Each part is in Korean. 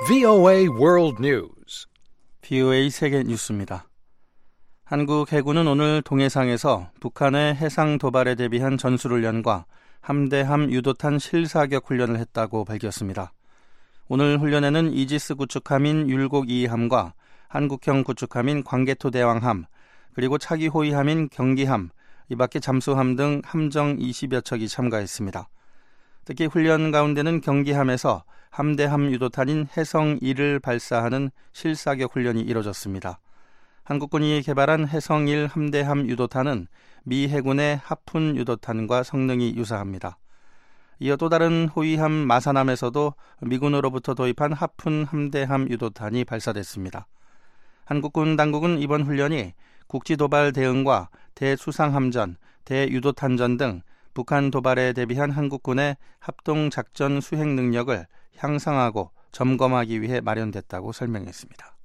VOA World News. VOA 세계 뉴스입니다. 한국 해군은 오늘 동해상에서 북한의 해상 도발에 대비한 전술훈련과 함대함 유도탄 실사격 훈련을 했다고 밝혔습니다. 오늘 훈련에는 이지스 구축함인 율곡 2함과 한국형 구축함인 광개토 대왕함, 그리고 차기 호위함인 경기함, 이밖에 잠수함 등 함정 20여 척이 참가했습니다. 특히 훈련 가운데는 경기함에서 함대함 유도탄인 해성-1을 발사하는 실사격 훈련이 이뤄졌습니다. 한국군이 개발한 해성-1 함대함 유도탄은 미 해군의 하푼 유도탄과 성능이 유사합니다. 이어 또 다른 호위함 마사남에서도 미군으로부터 도입한 하푼 함대함 유도탄이 발사됐습니다. 한국군 당국은 이번 훈련이 국지도발 대응과 대수상함전, 대유도탄전 등 북한 도발에 대비한 한국군의 합동작전 수행 능력을 향상하고 점검하기 위해 마련됐다고 설명했습니다.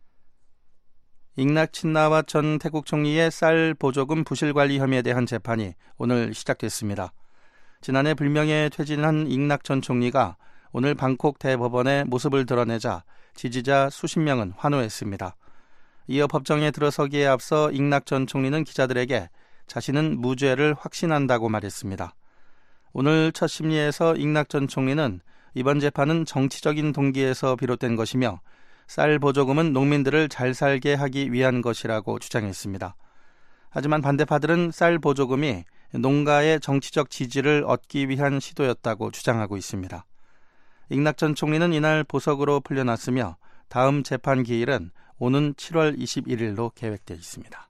잉낙 친나와 전 태국 총리의 쌀 보조금 부실 관리 혐의에 대한 재판이 오늘 시작됐습니다. 지난해 불명예 퇴진한 잉낙 전 총리가 오늘 방콕 대법원에 모습을 드러내자 지지자 수십 명은 환호했습니다. 이어 법정에 들어서기에 앞서 잉낙 전 총리는 기자들에게 자신은 무죄를 확신한다고 말했습니다. 오늘 첫 심리에서 잉낙 전 총리는 이번 재판은 정치적인 동기에서 비롯된 것이며 쌀 보조금은 농민들을 잘 살게 하기 위한 것이라고 주장했습니다. 하지만 반대파들은 쌀 보조금이 농가의 정치적 지지를 얻기 위한 시도였다고 주장하고 있습니다. 잉낙 전 총리는 이날 보석으로 풀려났으며 다음 재판 기일은 오는 7월 21일로 계획되어 있습니다.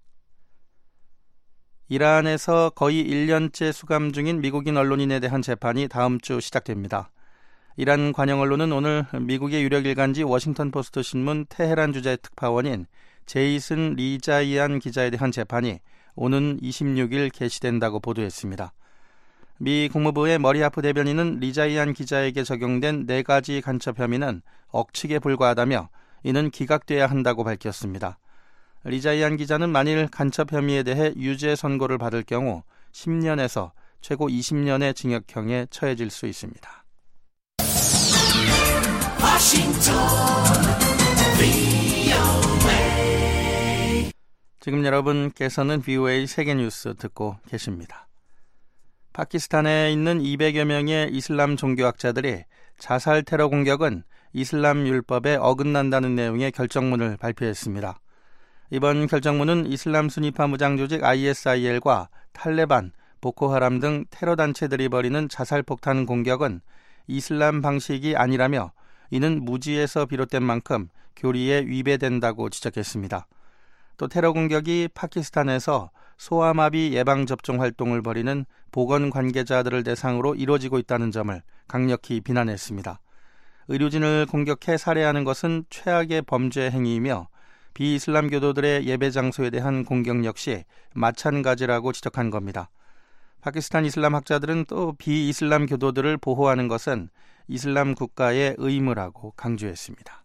이란에서 거의 1년째 수감 중인 미국인 언론인에 대한 재판이 다음 주 시작됩니다. 이란 관영 언론은 오늘 미국의 유력 일간지 워싱턴 포스트 신문 테헤란 주재 특파원인 제이슨 리자이안 기자에 대한 재판이 오는 26일 개시된다고 보도했습니다. 미 국무부의 머리하프 대변인은 리자이안 기자에게 적용된 4가지 간첩 혐의는 억측에 불과하다며 이는 기각돼야 한다고 밝혔습니다. 리자이안 기자는 만일 간첩 혐의에 대해 유죄 선고를 받을 경우 10년에서 최고 20년의 징역형에 처해질 수 있습니다. 지금 여러분께서는 VOA 세계뉴스 듣고 계십니다. 파키스탄에 있는 200여 명의 이슬람 종교학자들이 자살 테러 공격은 이슬람 율법에 어긋난다는 내용의 결정문을 발표했습니다. 이번 결정문은 이슬람 순위파 무장조직 ISIL과 탈레반, 보코하람 등 테러 단체들이 벌이는 자살폭탄 공격은 이슬람 방식이 아니라며 이는 무지에서 비롯된 만큼 교리에 위배된다고 지적했습니다. 또 테러 공격이 파키스탄에서 소아마비 예방접종 활동을 벌이는 보건 관계자들을 대상으로 이루어지고 있다는 점을 강력히 비난했습니다. 의료진을 공격해 살해하는 것은 최악의 범죄 행위이며 비이슬람 교도들의 예배 장소에 대한 공격 역시 마찬가지라고 지적한 겁니다. 파키스탄 이슬람 학자들은 또 비이슬람 교도들을 보호하는 것은 이슬람 국가의 의무라고 강조했습니다.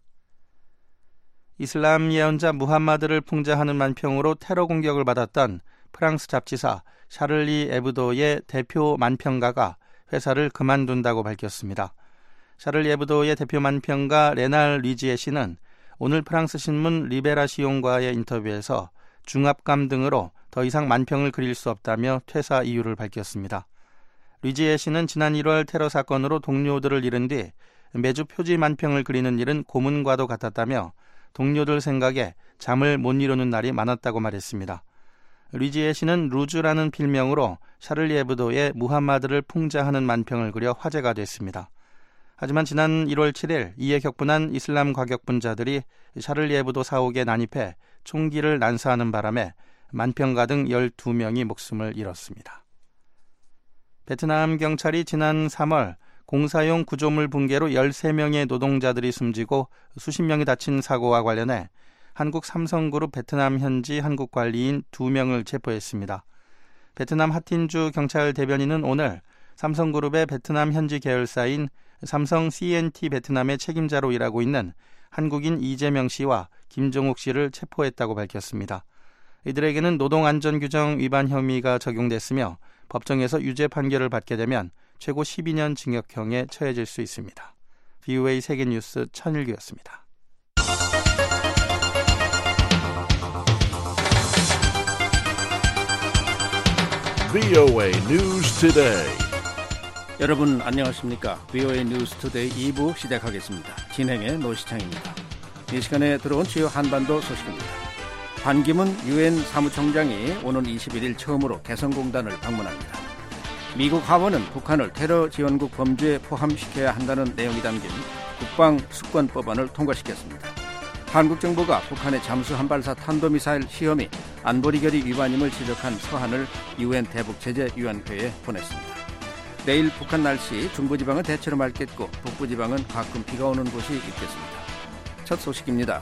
이슬람 예언자 무함마드를 풍자하는 만평으로 테러 공격을 받았던 프랑스 잡지사 샤를리 에브도의 대표 만평가가 회사를 그만둔다고 밝혔습니다. 샤를리 에브도의 대표 만평가 레날 리지에 씨는 오늘 프랑스 신문 리베라시옹과의 인터뷰에서 중압감 등으로 더 이상 만평을 그릴 수 없다며 퇴사 이유를 밝혔습니다. 리지에 씨는 지난 1월 테러 사건으로 동료들을 잃은 뒤 매주 표지 만평을 그리는 일은 고문과도 같았다며 동료들 생각에 잠을 못 이루는 날이 많았다고 말했습니다. 리지에 씨는 루즈라는 필명으로 샤를리 에브도의 무함마드를 풍자하는 만평을 그려 화제가 됐습니다. 하지만 지난 1월 7일 이에 격분한 이슬람 과격분자들이 샤를리 에브도 사옥에 난입해 총기를 난사하는 바람에 만평가 등 12명이 목숨을 잃었습니다. 베트남 경찰이 지난 3월 공사용 구조물 붕괴로 13명의 노동자들이 숨지고 수십 명이 다친 사고와 관련해 한국 삼성그룹 베트남 현지 한국 관리인 2명을 체포했습니다. 베트남 하틴주 경찰 대변인은 오늘 삼성그룹의 베트남 현지 계열사인 삼성 CNT 베트남의 책임자로 일하고 있는 한국인 이재명 씨와 김종욱 씨를 체포했다고 밝혔습니다. 이들에게는 노동안전규정 위반 혐의가 적용됐으며 법정에서 유죄 판결을 받게 되면 최고 12년 징역형에 처해질 수 있습니다. VOA 세계뉴스 천일규였습니다. VOA News Today. 여러분 안녕하십니까? VOA News Today 2부 시작하겠습니다. 진행의 노시창입니다. 이 시간에 들어온 주요 한반도 소식입니다. 반기문 유엔 사무총장이 오는 21일 처음으로 개성공단을 방문합니다. 미국 하원은 북한을 테러 지원국 범죄에 포함시켜야 한다는 내용이 담긴 국방수권법안을 통과시켰습니다. 한국 정부가 북한의 잠수함 발사 탄도미사일 시험이 안보리 결의 위반임을 지적한 서한을 유엔 대북제재위원회에 보냈습니다. 내일 북한 날씨, 중부지방은 대체로 맑겠고 북부지방은 가끔 비가 오는 곳이 있겠습니다. 첫 소식입니다.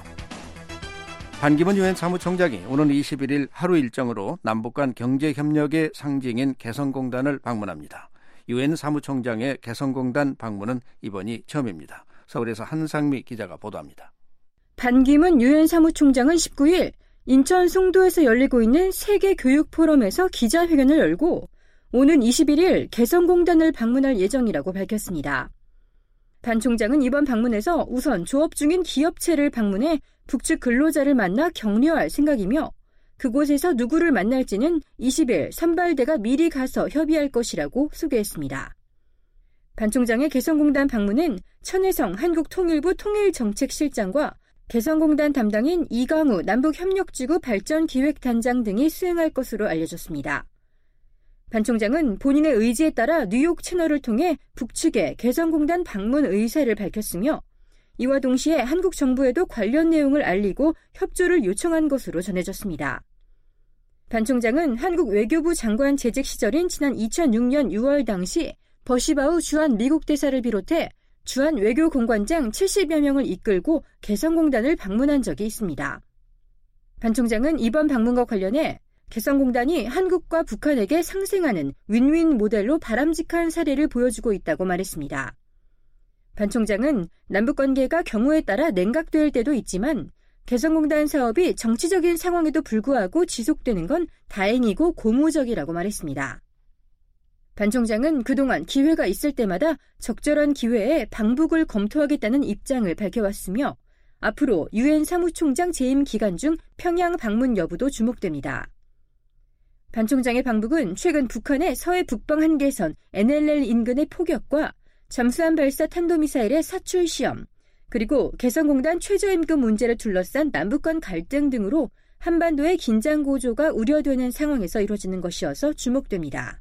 반기문 유엔 사무총장이 오는 21일 하루 일정으로 남북 간 경제협력의 상징인 개성공단을 방문합니다. 유엔 사무총장의 개성공단 방문은 이번이 처음입니다. 서울에서 한상미 기자가 보도합니다. 반기문 유엔 사무총장은 19일 인천 송도에서 열리고 있는 세계교육포럼에서 기자회견을 열고 오는 21일 개성공단을 방문할 예정이라고 밝혔습니다. 반 총장은 이번 방문에서 우선 조업 중인 기업체를 방문해 북측 근로자를 만나 격려할 생각이며 그곳에서 누구를 만날지는 20일 선발대가 미리 가서 협의할 것이라고 소개했습니다. 반 총장의 개성공단 방문은 천혜성 한국통일부 통일정책실장과 개성공단 담당인 이강우 남북협력지구 발전기획단장 등이 수행할 것으로 알려졌습니다. 반 총장은 본인의 의지에 따라 뉴욕 채널을 통해 북측에 개성공단 방문 의사를 밝혔으며 이와 동시에 한국 정부에도 관련 내용을 알리고 협조를 요청한 것으로 전해졌습니다. 반 총장은 한국 외교부 장관 재직 시절인 지난 2006년 6월 당시 버시바우 주한 미국 대사를 비롯해 주한 외교공관장 70여 명을 이끌고 개성공단을 방문한 적이 있습니다. 반 총장은 이번 방문과 관련해 개성공단이 한국과 북한에게 상생하는 윈윈 모델로 바람직한 사례를 보여주고 있다고 말했습니다. 반 총장은 남북관계가 경우에 따라 냉각될 때도 있지만 개성공단 사업이 정치적인 상황에도 불구하고 지속되는 건 다행이고 고무적이라고 말했습니다. 반 총장은 그동안 기회가 있을 때마다 적절한 기회에 방북을 검토하겠다는 입장을 밝혀왔으며 앞으로 유엔 사무총장 재임 기간 중 평양 방문 여부도 주목됩니다. 반 총장의 방북은 최근 북한의 서해 북방 한계선 NLL 인근의 포격과 잠수함 발사 탄도미사일의 사출 시험, 그리고 개성공단 최저임금 문제를 둘러싼 남북 간 갈등 등으로 한반도의 긴장 고조가 우려되는 상황에서 이루어지는 것이어서 주목됩니다.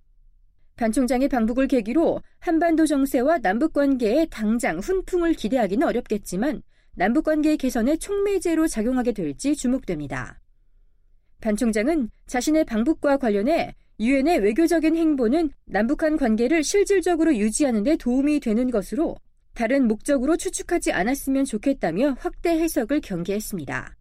반 총장의 방북을 계기로 한반도 정세와 남북관계에 당장 훈풍을 기대하기는 어렵겠지만 남북관계의 개선에 촉매제로 작용하게 될지 주목됩니다. 반 총장은 자신의 방북과 관련해 유엔의 외교적인 행보는 남북한 관계를 실질적으로 유지하는 데 도움이 되는 것으로 다른 목적으로 추측하지 않았으면 좋겠다며 확대 해석을 경계했습니다.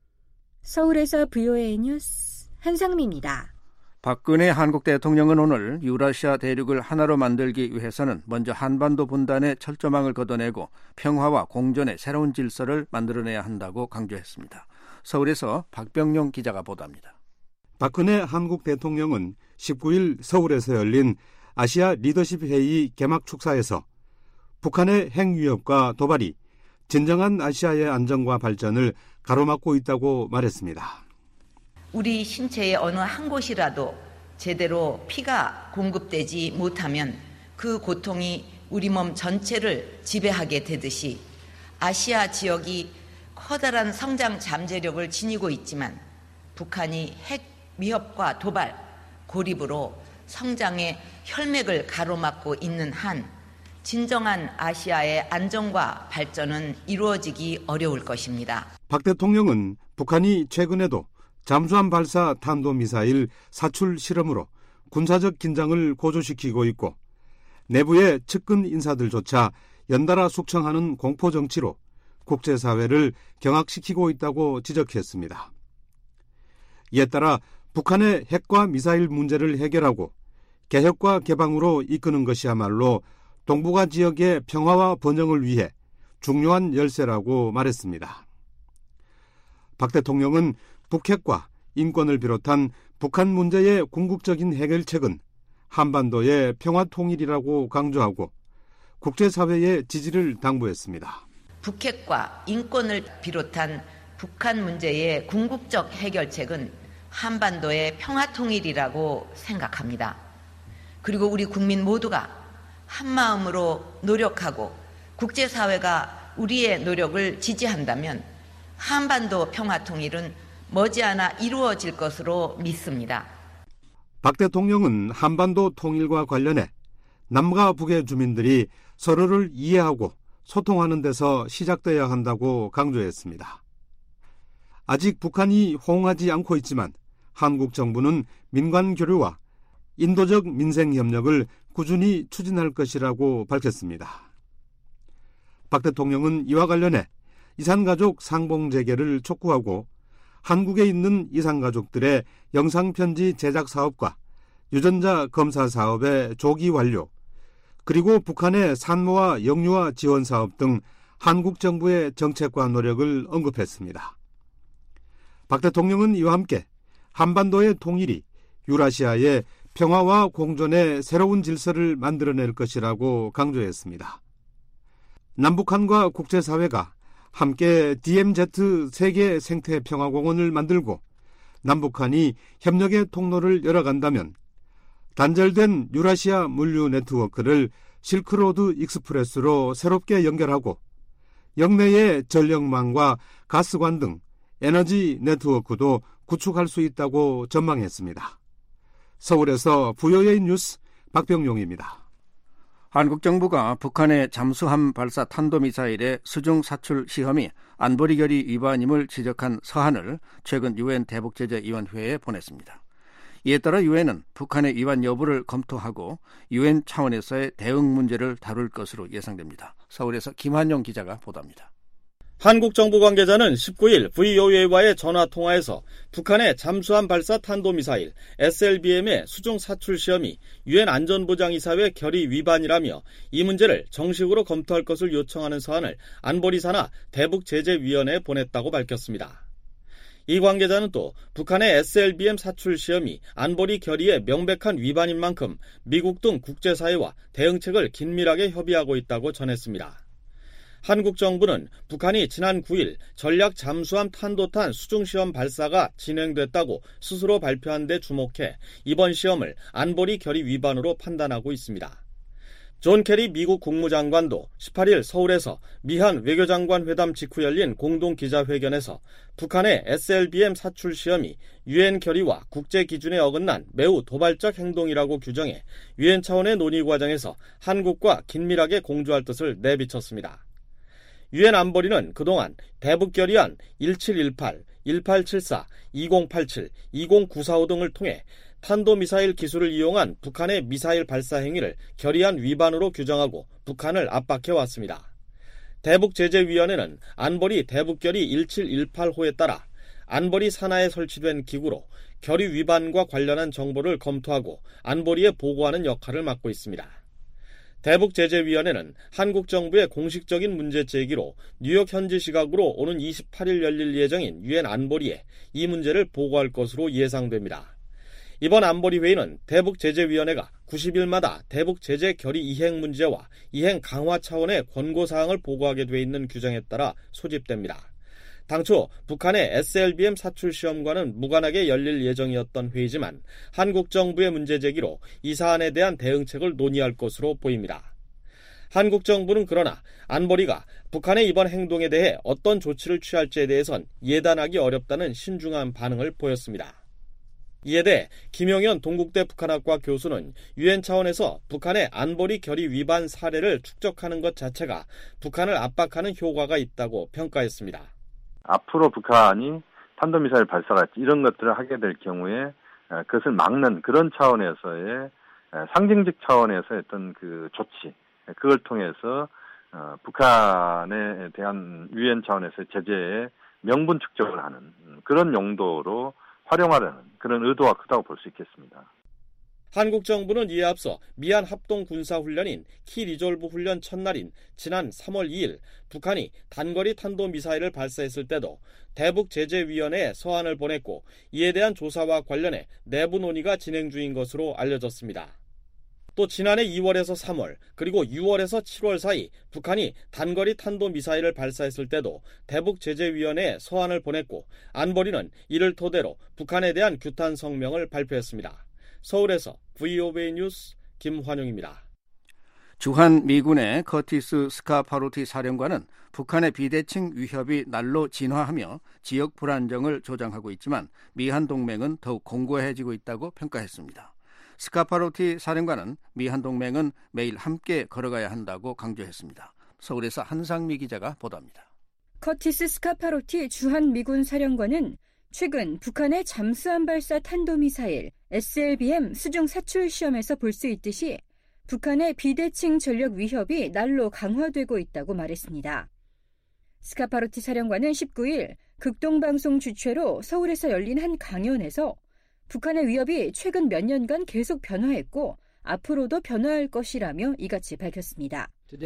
서울에서 VOA 뉴스 한상미입니다. 박근혜 한국 대통령은 오늘 유라시아 대륙을 하나로 만들기 위해서는 먼저 한반도 분단의 철조망을 걷어내고 평화와 공존의 새로운 질서를 만들어내야 한다고 강조했습니다. 서울에서 박병용 기자가 보도합니다. 박근혜 한국 대통령은 19일 서울에서 열린 아시아 리더십 회의 개막 축사에서 북한의 핵위협과 도발이 진정한 아시아의 안정과 발전을 가로막고 있다고 말했습니다. 우리 신체의 어느 한 곳이라도 제대로 피가 공급되지 못하면 그 고통이 우리 몸 전체를 지배하게 되듯이 아시아 지역이 커다란 성장 잠재력을 지니고 있지만 북한이 핵 위협과 도발, 고립으로 성장의 혈맥을 가로막고 있는 한 진정한 아시아의 안정과 발전은 이루어지기 어려울 것입니다. 박 대통령은 북한이 최근에도 잠수함 발사 탄도미사일 사출 실험으로 군사적 긴장을 고조시키고 있고 내부의 측근 인사들조차 연달아 숙청하는 공포정치로 국제사회를 경악시키고 있다고 지적했습니다. 이에 따라 북한의 핵과 미사일 문제를 해결하고 개혁과 개방으로 이끄는 것이야말로 동북아 지역의 평화와 번영을 위해 중요한 열쇠라고 말했습니다. 박 대통령은 북핵과 인권을 비롯한 북한 문제의 궁극적인 해결책은 한반도의 평화 통일이라고 강조하고 국제사회의 지지를 당부했습니다. 북핵과 인권을 비롯한 북한 문제의 궁극적 해결책은 한반도의 평화통일이라고 생각합니다. 그리고 우리 국민 모두가 한마음으로 노력하고 국제사회가 우리의 노력을 지지한다면 한반도 평화통일은 머지않아 이루어질 것으로 믿습니다. 박 대통령은 한반도 통일과 관련해 남과 북의 주민들이 서로를 이해하고 소통하는 데서 시작돼야 한다고 강조했습니다. 아직 북한이 호응하지 않고 있지만 한국 정부는 민관 교류와 인도적 민생 협력을 꾸준히 추진할 것이라고 밝혔습니다. 박 대통령은 이와 관련해 이산가족 상봉재개를 촉구하고 한국에 있는 이산가족들의 영상편지 제작 사업과 유전자 검사 사업의 조기 완료, 그리고 북한의 산모와 영유아 지원 사업 등 한국 정부의 정책과 노력을 언급했습니다. 박 대통령은 이와 함께 한반도의 통일이 유라시아의 평화와 공존의 새로운 질서를 만들어낼 것이라고 강조했습니다. 남북한과 국제사회가 함께 DMZ 세계 생태평화공원을 만들고 남북한이 협력의 통로를 열어간다면 단절된 유라시아 물류 네트워크를 실크로드 익스프레스로 새롭게 연결하고 역내의 전력망과 가스관 등 에너지 네트워크도 구축할 수 있다고 전망했습니다. 서울에서 VOA 뉴스 박병용입니다. 한국 정부가 북한의 잠수함 발사 탄도미사일의 수중 사출 시험이 안보리 결의 위반임을 지적한 서한을 최근 유엔 대북제재위원회에 보냈습니다. 이에 따라 유엔은 북한의 위반 여부를 검토하고 유엔 차원에서의 대응 문제를 다룰 것으로 예상됩니다. 서울에서 김한용 기자가 보도합니다. 한국 정부 관계자는 19일 VOA와의 전화통화에서 북한의 잠수함 발사 탄도미사일 SLBM의 수중 사출 시험이 유엔 안전보장이사회 결의 위반이라며 이 문제를 정식으로 검토할 것을 요청하는 서한을 안보리 산하 대북제재위원회에 보냈다고 밝혔습니다. 이 관계자는 또 북한의 SLBM 사출 시험이 안보리 결의의 명백한 위반인 만큼 미국 등 국제사회와 대응책을 긴밀하게 협의하고 있다고 전했습니다. 한국 정부는 북한이 지난 9일 전략 잠수함 탄도탄 수중시험 발사가 진행됐다고 스스로 발표한 데 주목해 이번 시험을 안보리 결의 위반으로 판단하고 있습니다. 존 케리 미국 국무장관도 18일 서울에서 미한 외교장관 회담 직후 열린 공동기자회견에서 북한의 SLBM 사출 시험이 유엔 결의와 국제 기준에 어긋난 매우 도발적 행동이라고 규정해 유엔 차원의 논의 과정에서 한국과 긴밀하게 공조할 뜻을 내비쳤습니다. 유엔 안보리는 그동안 대북결의안 1718, 1874, 2087, 20945 등을 통해 탄도미사일 기술을 이용한 북한의 미사일 발사 행위를 결의안 위반으로 규정하고 북한을 압박해왔습니다. 대북제재위원회는 안보리 대북결의 1718호에 따라 안보리 산하에 설치된 기구로 결의 위반과 관련한 정보를 검토하고 안보리에 보고하는 역할을 맡고 있습니다. 대북제재위원회는 한국 정부의 공식적인 문제 제기로 뉴욕 현지 시각으로 오는 28일 열릴 예정인 유엔 안보리에 이 문제를 보고할 것으로 예상됩니다. 이번 안보리 회의는 대북제재위원회가 90일마다 대북제재 결의 이행 문제와 이행 강화 차원의 권고사항을 보고하게 돼 있는 규정에 따라 소집됩니다. 당초 북한의 SLBM 사출 시험과는 무관하게 열릴 예정이었던 회의지만 한국 정부의 문제 제기로 이 사안에 대한 대응책을 논의할 것으로 보입니다. 한국 정부는 그러나 안보리가 북한의 이번 행동에 대해 어떤 조치를 취할지에 대해선 예단하기 어렵다는 신중한 반응을 보였습니다. 이에 대해 김용현 동국대 북한학과 교수는 유엔 차원에서 북한의 안보리 결의 위반 사례를 축적하는 것 자체가 북한을 압박하는 효과가 있다고 평가했습니다. 앞으로 북한이 탄도미사일 발사가 이런 것들을 하게 될 경우에 그것을 막는 그런 차원에서의 상징적 차원에서의 어떤 그 조치, 그걸 통해서 북한에 대한 유엔 차원에서의 제재에 명분 축적을 하는 그런 용도로 활용하려는 그런 의도가 크다고 볼 수 있겠습니다. 한국 정부는 이에 앞서 미한 합동 군사훈련인 키리졸브 훈련 첫날인 지난 3월 2일 북한이 단거리 탄도미사일을 발사했을 때도 대북제재위원회에 서한을 보냈고 이에 대한 조사와 관련해 내부 논의가 진행 중인 것으로 알려졌습니다. 또 지난해 2월에서 3월 그리고 6월에서 7월 사이 북한이 단거리 탄도미사일을 발사했을 때도 대북제재위원회에 서한을 보냈고 안보리는 이를 토대로 북한에 대한 규탄 성명을 발표했습니다. 서울에서 VOA 뉴스 김환용입니다. 주한 미군의 커티스 스카파로티 사령관은 북한의 비대칭 위협이 날로 진화하며 지역 불안정을 조장하고 있지만 미한 동맹은 더욱 공고해지고 있다고 평가했습니다. 스카파로티 사령관은 미한 동맹은 매일 함께 걸어가야 한다고 강조했습니다. 서울에서 한상미 기자가 보도합니다. 커티스 스카파로티 주한 미군 사령관은 최근 북한의 잠수함 발사 탄도미사일 SLBM 수중 사출 시험에서 볼 수 있듯이 북한의 비대칭 전력 위협이 날로 강화되고 있다고 말했습니다. 스카파로티 사령관은 19일 극동방송 주최로 서울에서 열린 한 강연에서 북한의 위협이 최근 몇 년간 계속 변화했고 앞으로도 변화할 것이라며 이같이 밝혔습니다.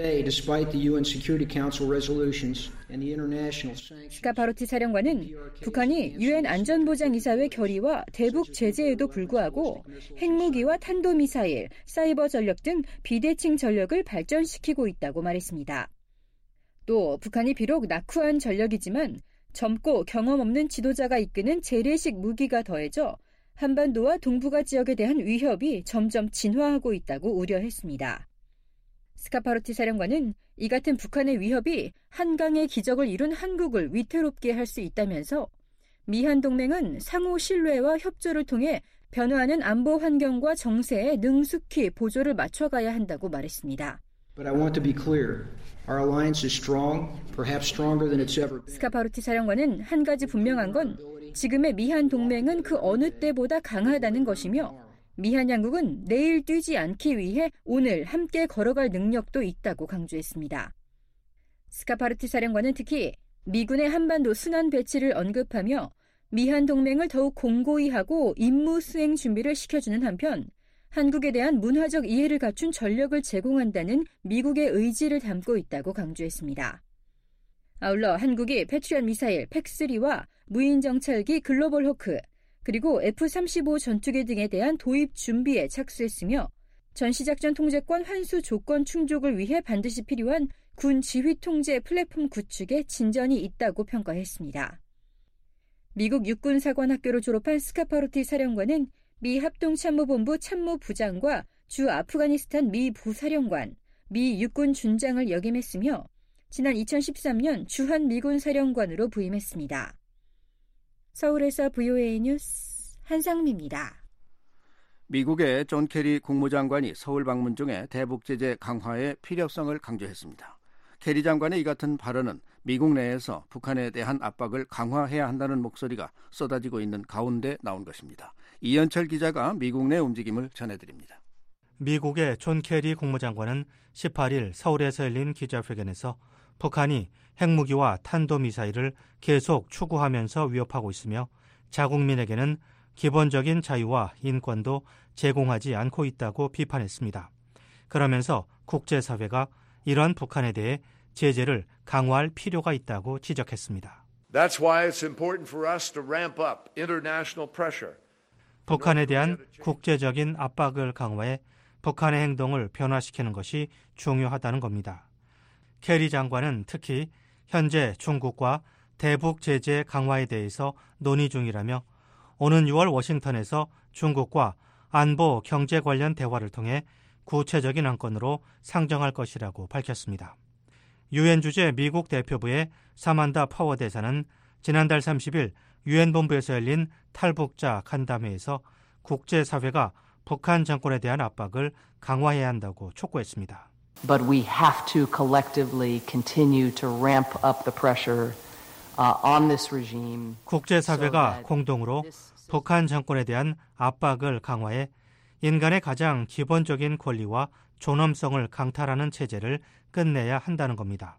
스카파로티 사령관은 북한이 유엔 안전보장이사회 결의와 대북 제재에도 불구하고 핵무기와 탄도미사일, 사이버 전력 등 비대칭 전력을 발전시키고 있다고 말했습니다. 또 북한이 비록 낙후한 전력이지만 젊고 경험 없는 지도자가 이끄는 재래식 무기가 더해져 한반도와 동북아 지역에 대한 위협이 점점 진화하고 있다고 우려했습니다. 스카파로티 사령관은 이 같은 북한의 위협이 한강의 기적을 이룬 한국을 위태롭게 할 수 있다면서 미한 동맹은 상호 신뢰와 협조를 통해 변화하는 안보 환경과 정세에 능숙히 보조를 맞춰가야 한다고 말했습니다. But I want to be clear. Our alliance is strong, perhaps stronger than it's ever been. 스카파로티 사령관은 한 가지 분명한 건 지금의 미한 동맹은 그 어느 때보다 강하다는 것이며 미한 양국은 내일 뛰지 않기 위해 오늘 함께 걸어갈 능력도 있다고 강조했습니다. 스카파로티 사령관은 특히 미군의 한반도 순환 배치를 언급하며 미한 동맹을 더욱 공고히 하고 임무 수행 준비를 시켜주는 한편 한국에 대한 문화적 이해를 갖춘 전력을 제공한다는 미국의 의지를 담고 있다고 강조했습니다. 아울러 한국이 패트리엇 미사일 팩3와 무인 정찰기 글로벌 호크 그리고 F-35 전투기 등에 대한 도입 준비에 착수했으며 전시작전 통제권 환수 조건 충족을 위해 반드시 필요한 군 지휘 통제 플랫폼 구축에 진전이 있다고 평가했습니다. 미국 육군사관학교를 졸업한 스카파로티 사령관은 미 합동참모본부 참모부장과 주 아프가니스탄 미 부사령관, 미 육군 준장을 역임했으며 지난 2013년 주한 미군 사령관으로 부임했습니다. 서울에서 VOA 뉴스 한상미입니다. 미국의 존 케리 국무장관이 서울 방문 중에 대북 제재 강화의 필요성을 강조했습니다. 케리 장관의 이 같은 발언은 미국 내에서 북한에 대한 압박을 강화해야 한다는 목소리가 쏟아지고 있는 가운데 나온 것입니다. 이현철 기자가 미국 내 움직임을 전해드립니다. 미국의 존 케리 국무장관은 18일 서울에서 열린 기자회견에서 북한이 핵무기와 탄도미사일을 계속 추구하면서 위협하고 있으며 자국민에게는 기본적인 자유와 인권도 제공하지 않고 있다고 비판했습니다. 그러면서 국제사회가 이런 북한에 대해 제재를 강화할 필요가 있다고 지적했습니다. That's why it's important for us to ramp up international pressure. 북한에 대한 국제적인 압박을 강화해 북한의 행동을 변화시키는 것이 중요하다는 겁니다. 케리 장관은 특히 현재 중국과 대북 제재 강화에 대해서 논의 중이라며 오는 6월 워싱턴에서 중국과 안보, 경제 관련 대화를 통해 구체적인 안건으로 상정할 것이라고 밝혔습니다. 유엔 주재 미국 대표부의 사만다 파워 대사는 지난달 30일 유엔 본부에서 열린 탈북자 간담회에서 국제사회가 북한 정권에 대한 압박을 강화해야 한다고 촉구했습니다. But we have to collectively continue to ramp up the pressure on this regime. 국제사회가 공동으로 북한 정권에 대한 압박을 강화해 인간의 가장 기본적인 권리와 존엄성을 강탈하는 체제를 끝내야 한다는 겁니다.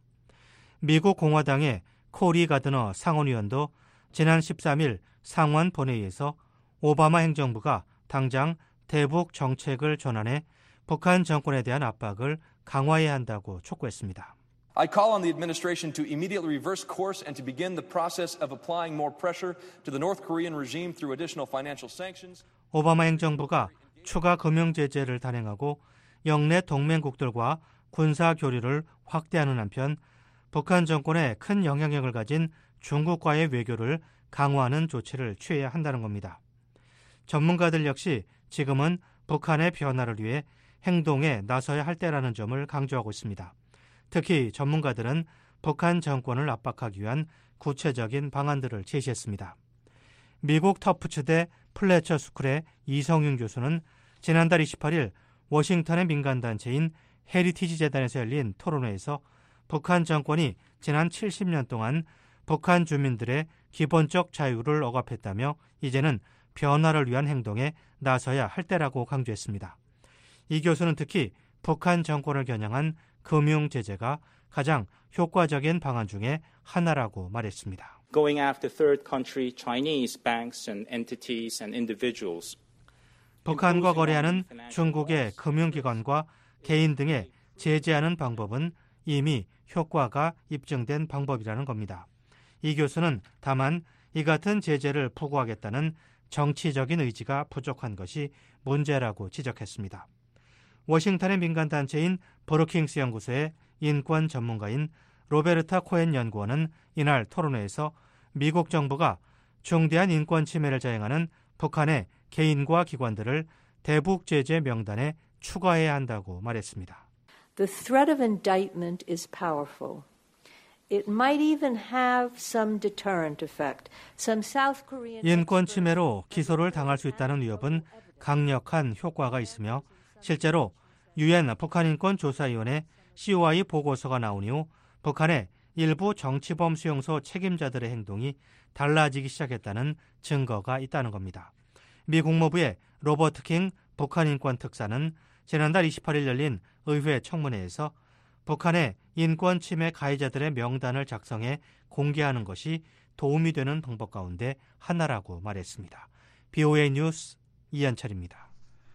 미국 공화당의 코리 가드너 상원의원도 지난 13일 상원 본회의에서 오바마 행정부가 당장 대북 정책을 전환해 북한 정권에 대한 압박을 강화해야 한다고 촉구했습니다. I call on the administration to immediately reverse course and to begin the process of applying more pressure to the North Korean regime through additional financial sanctions. 오바마 행정부가 추가 금융 제재를 단행하고 영내 동맹국들과 군사 교류를 확대하는 한편 북한 정권에 큰 영향력을 가진 중국과의 외교를 강화하는 조치를 취해야 한다는 겁니다. 전문가들 역시 지금은 북한의 변화를 위해 행동에 나서야 할 때라는 점을 강조하고 있습니다. 특히 전문가들은 북한 정권을 압박하기 위한 구체적인 방안들을 제시했습니다. 미국 터프츠대 플래처 스쿨의 이성윤 교수는 지난달 28일 워싱턴의 민간단체인 헤리티지 재단에서 열린 토론회에서 북한 정권이 지난 70년 동안 북한 주민들의 기본적 자유를 억압했다며 이제는 변화를 위한 행동에 나서야 할 때라고 강조했습니다. 이 교수는 특히 북한 정권을 겨냥한 금융 제재가 가장 효과적인 방안 중에 하나라고 말했습니다. Going after third country Chinese banks and entities and individuals. 북한과 거래하는 중국의 금융기관과 개인 등에 제재하는 방법은 이미 효과가 입증된 방법이라는 겁니다. 이 교수는 다만 이 같은 제재를 부과하겠다는 정치적인 의지가 부족한 것이 문제라고 지적했습니다. 워싱턴의 민간단체인 브루킹스 연구소의 인권 전문가인 로베르타 코엔 연구원은 이날 토론회에서 미국 정부가 중대한 인권 침해를 자행하는 북한의 개인과 기관들을 대북 제재 명단에 추가해야 한다고 말했습니다. The threat of indictment is powerful. It might even have some deterrent effect. Some South Korean 인권 침해로 기소를 당할 수 있다는 위협은 강력한 효과가 있으며 실제로 유엔 북한인권조사위원회 COI 보고서가 나온 이후 북한의 일부 정치범 수용소 책임자들의 행동이 달라지기 시작했다는 증거가 있다는 겁니다. 미 국무부의 로버트 킹 북한인권 특사는 지난달 28일 열린 의회 청문회에서 북한의 인권 침해 가해자들의 명단을 작성해 공개하는 것이 도움이 되는 방법 가운데 하나라고 말했습니다. BOA 뉴스 이현철입니다.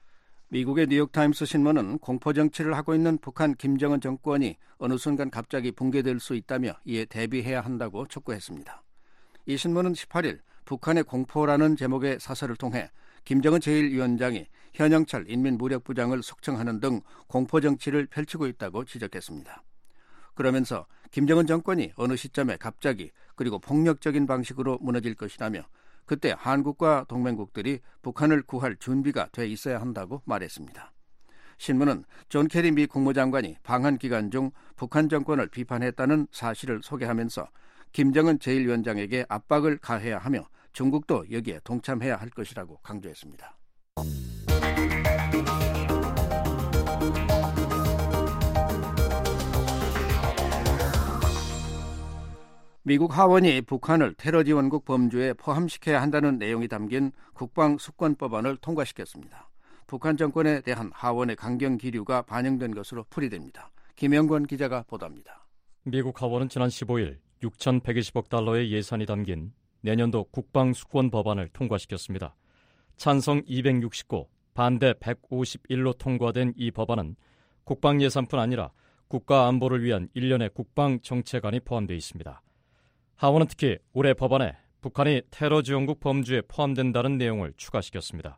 미국의 뉴욕타임스 신문은 공포정치를 하고 있는 북한 김정은 정권이 어느 순간 갑자기 붕괴될 수 있다며 이에 대비해야 한다고 촉구했습니다. 이 신문은 18일 북한의 공포라는 제목의 사설을 통해 김정은 제1위원장이 현영철 인민무력부장을 숙청하는 등 공포정치를 펼치고 있다고 지적했습니다. 그러면서 김정은 정권이 어느 시점에 갑자기 그리고 폭력적인 방식으로 무너질 것이라며 그때 한국과 동맹국들이 북한을 구할 준비가 돼 있어야 한다고 말했습니다. 신문은 존 케리 미 국무장관이 방한 기간 중 북한 정권을 비판했다는 사실을 소개하면서 김정은 제1위원장에게 압박을 가해야 하며 중국도 여기에 동참해야 할 것이라고 강조했습니다. 미국 하원이 북한을 테러 지원국 범주에 포함시켜야 한다는 내용이 담긴 국방수권법안을 통과시켰습니다. 북한 정권에 대한 하원의 강경 기류가 반영된 것으로 풀이됩니다. 김영권 기자가 보도합니다. 미국 하원은 지난 15일 6,120억 달러의 예산이 담긴 내년도 국방수권 법안을 통과시켰습니다. 찬성 269, 반대 151로 통과된 이 법안은 국방 예산뿐 아니라 국가 안보를 위한 일련의 국방 정책안이 포함되어 있습니다. 하원은 특히 올해 법안에 북한이 테러 지원국 범주에 포함된다는 내용을 추가시켰습니다.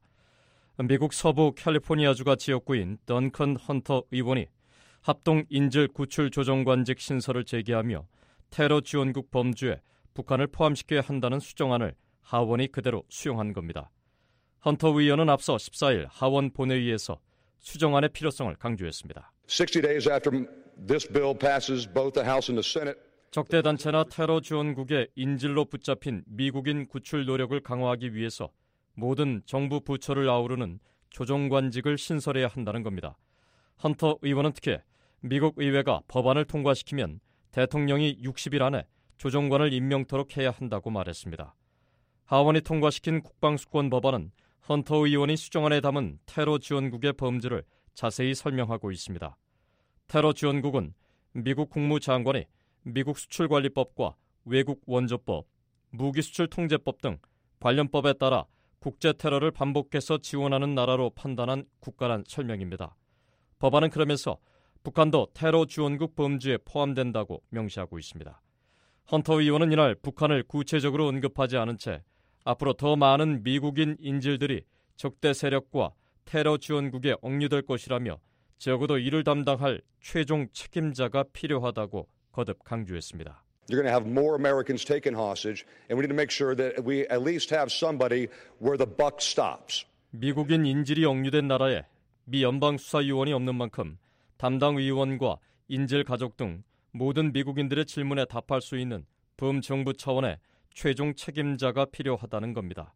미국 서부 캘리포니아주가 지역구인 던컨 헌터 의원이 합동 인질 구출 조정관직 신설을 제기하며 테러 지원국 범주에 북한을 포함시켜야 한다는 수정안을 하원이 그대로 수용한 겁니다. 헌터 의원은 앞서 14일 하원 본회의에서 수정안의 필요성을 강조했습니다. 60 days after this bill passes both the House and the Senate. 적대 단체나 테러 지원국의 인질로 붙잡힌 미국인 구출 노력을 강화하기 위해서 모든 정부 부처를 아우르는 조정관직을 신설해야 한다는 겁니다. 헌터 의원은 특히 미국 의회가 법안을 통과시키면 대통령이 60일 안에 조정관을 임명토록 해야 한다고 말했습니다. 하원이 통과시킨 국방수권 법안은 헌터 의원이 수정안에 담은 테러 지원국의 범죄를 자세히 설명하고 있습니다. 테러 지원국은 미국 국무장관이 미국 수출관리법과 외국원조법, 무기수출통제법 등 관련 법에 따라 국제테러를 반복해서 지원하는 나라로 판단한 국가란 설명입니다. 법안은 그러면서 북한도 테러 지원국 범주에 포함된다고 명시하고 있습니다. 헌터 의원은 이날 북한을 구체적으로 언급하지 않은 채 앞으로 더 많은 미국인 인질들이 적대 세력과 테러 지원국에 억류될 것이라며 적어도 이를 담당할 최종 책임자가 필요하다고 거듭 강조했습니다. You're going to have more Americans taken hostage, and we need to make sure that we at least have somebody where the buck stops. 미국인 인질이 억류된 나라에 미 연방수사위원이 없는 만큼 담당 의원과 인질 가족 등 모든 미국인들의 질문에 답할 수 있는 범정부 차원의 최종 책임자가 필요하다는 겁니다.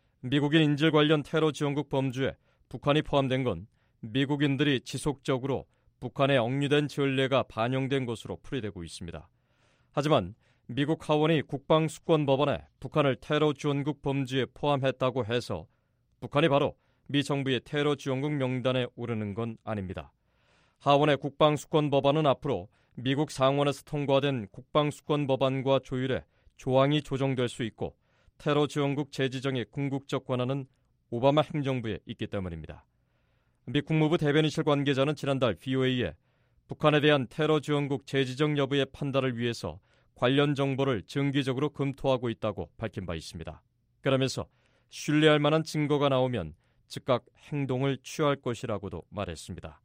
미국인 인질 관련 테러 지원국 범주에 북한이 포함된 건 미국인들이 지속적으로 북한에 억류된 전례가 반영된 것으로 풀이되고 있습니다. 하지만 미국 하원이 국방수권법안에 북한을 테러 지원국 범주에 포함했다고 해서 북한이 바로 미 정부의 테러 지원국 명단에 오르는 건 아닙니다. 하원의 국방수권법안은 앞으로 미국 상원에서 통과된 국방수권법안과 조율해 조항이 조정될 수 있고 테러 지원국 재지정의 궁극적 권한은 오바마 행정부에 있기 때문입니다. 미 국무부 대변인실 관계자는 지난달 VOA에 북한에 대한 테러 지원국 재지정 여부의 판단을 위해서 관련 정보를 정기적으로 검토하고 있다고 밝힌 바 있습니다. 그러면서 신뢰할 만한 증거가 나오면 즉각 행동을 취할 것이라고도 말했습니다.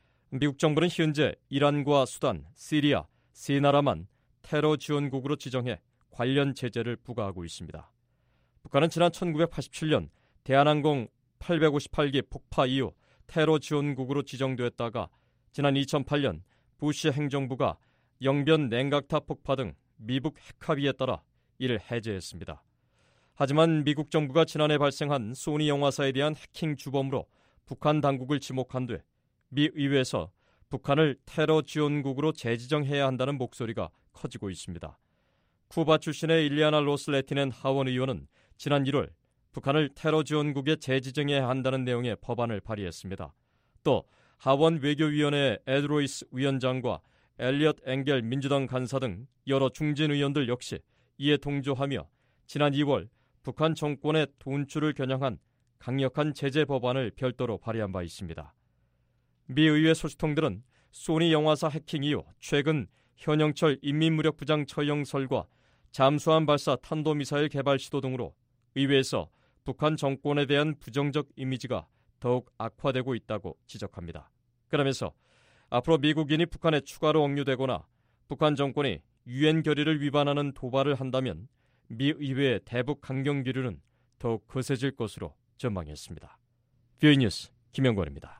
미국 정부는 현재 이란과 수단, 시리아 세 나라만 테러 지원국으로 지정해 관련 제재를 부과하고 있습니다. 북한은 지난 1987년 대한항공 858기 폭파 이후 테러 지원국으로 지정됐다가 지난 2008년 부시 행정부가 영변 냉각탑 폭파 등 미북 핵합의에 따라 이를 해제했습니다. 하지만 미국 정부가 지난해 발생한 소니 영화사에 대한 해킹 주범으로 북한 당국을 지목한 뒤 미 의회에서 북한을 테러 지원국으로 재지정해야 한다는 목소리가 커지고 있습니다. 쿠바 출신의 일리아나 로슬레티넨 하원 의원은 지난 1월 북한을 테러 지원국에 재지정해야 한다는 내용의 법안을 발의했습니다. 또 하원 외교위원회 에드 로이스 위원장과 엘리엇 엥겔 민주당 간사 등 여러 중진 의원들 역시 이에 동조하며 지난 2월 북한 정권의 돈줄을 겨냥한 강력한 제재 법안을 별도로 발의한 바 있습니다. 미 의회 소식통들은 소니 영화사 해킹 이후 최근 현영철 인민무력부장 처형설과 잠수함 발사 탄도미사일 개발 시도 등으로 의회에서 북한 정권에 대한 부정적 이미지가 더욱 악화되고 있다고 지적합니다. 그러면서 앞으로 미국인이 북한에 추가로 억류되거나 북한 정권이 유엔 결의를 위반하는 도발을 한다면 미 의회의 대북 강경 기류는 더욱 거세질 것으로 전망했습니다. VOA 뉴스 김영권입니다.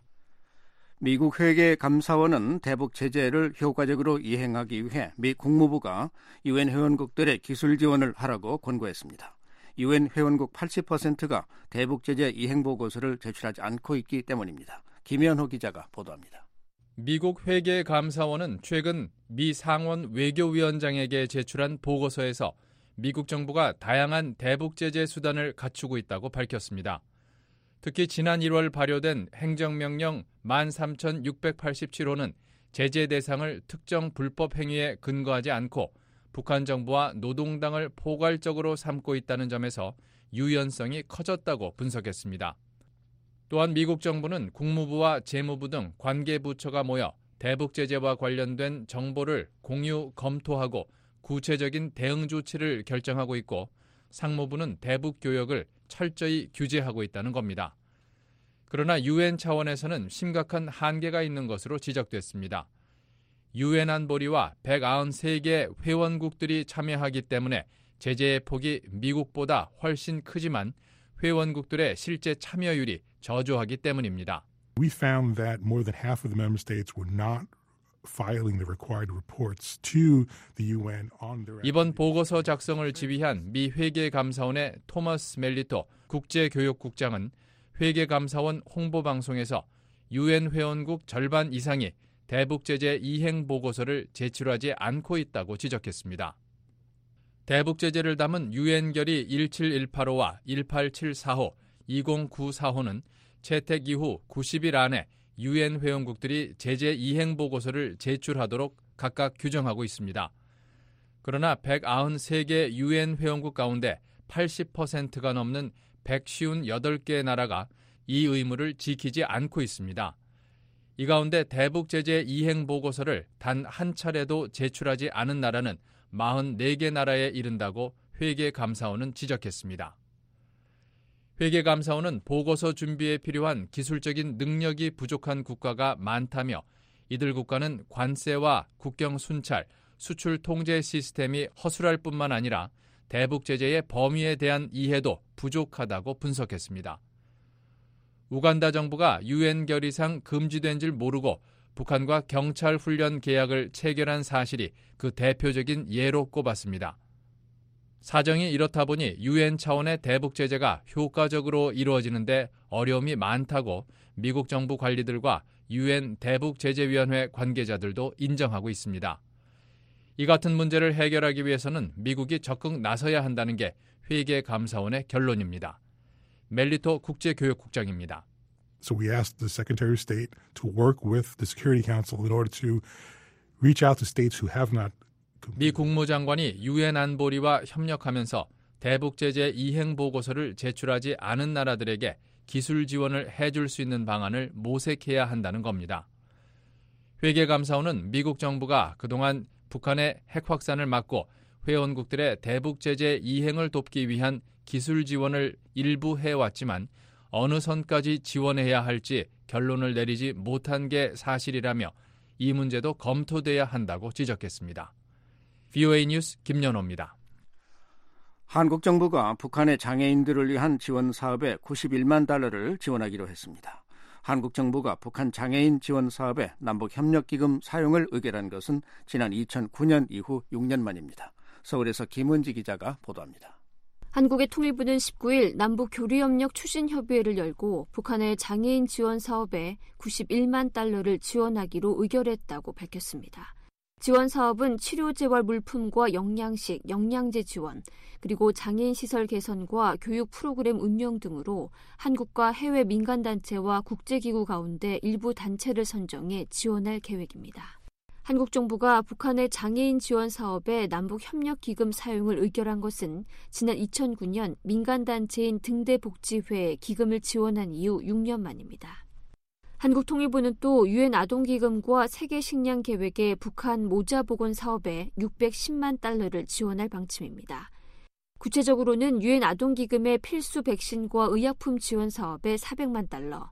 미국 회계감사원은 대북 제재를 효과적으로 이행하기 위해 미 국무부가 유엔 회원국들의 기술 지원을 하라고 권고했습니다. 유엔 회원국 80%가 대북 제재 이행 보고서를 제출하지 않고 있기 때문입니다. 김현호 기자가 보도합니다. 미국 회계감사원은 최근 미 상원 외교위원장에게 제출한 보고서에서 미국 정부가 다양한 대북 제재 수단을 갖추고 있다고 밝혔습니다. 특히 지난 1월 발효된 행정명령 13,687호는 제재 대상을 특정 불법 행위에 근거하지 않고 북한 정부와 노동당을 포괄적으로 삼고 있다는 점에서 유연성이 커졌다고 분석했습니다. 또한 미국 정부는 국무부와 재무부 등 관계부처가 모여 대북 제재와 관련된 정보를 공유, 검토하고 구체적인 대응 조치를 결정하고 있고 상무부는 대북 교역을 철저히 규제하고 있다는 겁니다. 그러나 유엔 차원에서는 심각한 한계가 있는 것으로 지적됐습니다. 유엔 안보리와 193개 회원국들이 참여하기 때문에 제재의 폭이 미국보다 훨씬 크지만 회원국들의 실제 참여율이 저조하기 때문입니다. We found that more than half of the member states were not filing the required reports to the UN on their 이번 보고서 작성을 지휘한 미 회계감사원의 토머스 멜리토 국제교역국장은 회계감사원 홍보방송에서 유엔 회원국 절반 이상이 대북제재 이행 보고서를 제출하지 않고 있다고 지적했습니다. 대북제재를 담은 유엔 결의 17185와 1874호, 2094호는 채택 이후 90일 안에 유엔 회원국들이 제재 이행 보고서를 제출하도록 각각 규정하고 있습니다. 그러나 193개 유엔 회원국 가운데 80%가 넘는 158개 나라가 이 의무를 지키지 않고 있습니다. 이 가운데 대북 제재 이행 보고서를 단 한 차례도 제출하지 않은 나라는 44개 나라에 이른다고 회계감사원은 지적했습니다. 회계감사원은 보고서 준비에 필요한 기술적인 능력이 부족한 국가가 많다며 이들 국가는 관세와 국경 순찰, 수출 통제 시스템이 허술할 뿐만 아니라 대북 제재의 범위에 대한 이해도 부족하다고 분석했습니다. 우간다 정부가 유엔 결의상 금지된 줄 모르고 북한과 경찰 훈련 계약을 체결한 사실이 그 대표적인 예로 꼽았습니다. 사정이 이렇다 보니 유엔 차원의 대북 제재가 효과적으로 이루어지는데 어려움이 많다고 미국 정부 관리들과 유엔 대북제재위원회 관계자들도 인정하고 있습니다. 이 같은 문제를 해결하기 위해서는 미국이 적극 나서야 한다는 게 회계감사원의 결론입니다. 멜리토 국제교역국장입니다. So we asked the Secretary of State to work with the Security Council in order to reach out to states who have not. 미 국무장관이 유엔 안보리와 협력하면서 대북 제재 이행 보고서를 제출하지 않은 나라들에게 기술 지원을 해줄 수 있는 방안을 모색해야 한다는 겁니다. 회계감사원은 미국 정부가 그동안 북한의 핵 확산을 막고 회원국들의 대북 제재 이행을 돕기 위한 기술 지원을 일부 해왔지만 어느 선까지 지원해야 할지 결론을 내리지 못한 게 사실이라며 이 문제도 검토돼야 한다고 지적했습니다. VOA 뉴스 김연호입니다. 한국 정부가 북한의 장애인들을 위한 지원 사업에 91만 달러를 지원하기로 했습니다. 한국 정부가 북한 장애인 지원 사업에 남북협력기금 사용을 의결한 것은 지난 2009년 이후 6년 만입니다. 서울에서 김은지 기자가 보도합니다. 한국의 통일부는 19일 남북교류협력 추진협의회를 열고 북한의 장애인 지원 사업에 91만 달러를 지원하기로 의결했다고 밝혔습니다. 지원 사업은 치료재활 물품과 영양식, 영양제 지원, 그리고 장애인 시설 개선과 교육 프로그램 운영 등으로 한국과 해외 민간단체와 국제기구 가운데 일부 단체를 선정해 지원할 계획입니다. 한국 정부가 북한의 장애인 지원 사업에 남북협력기금 사용을 의결한 것은 지난 2009년 민간단체인 등대복지회에 기금을 지원한 이후 6년 만입니다. 한국통일부는 또 유엔 아동기금과 세계식량계획의 북한 모자보건 사업에 610만 달러를 지원할 방침입니다. 구체적으로는 유엔 아동기금의 필수 백신과 의약품 지원 사업에 400만 달러,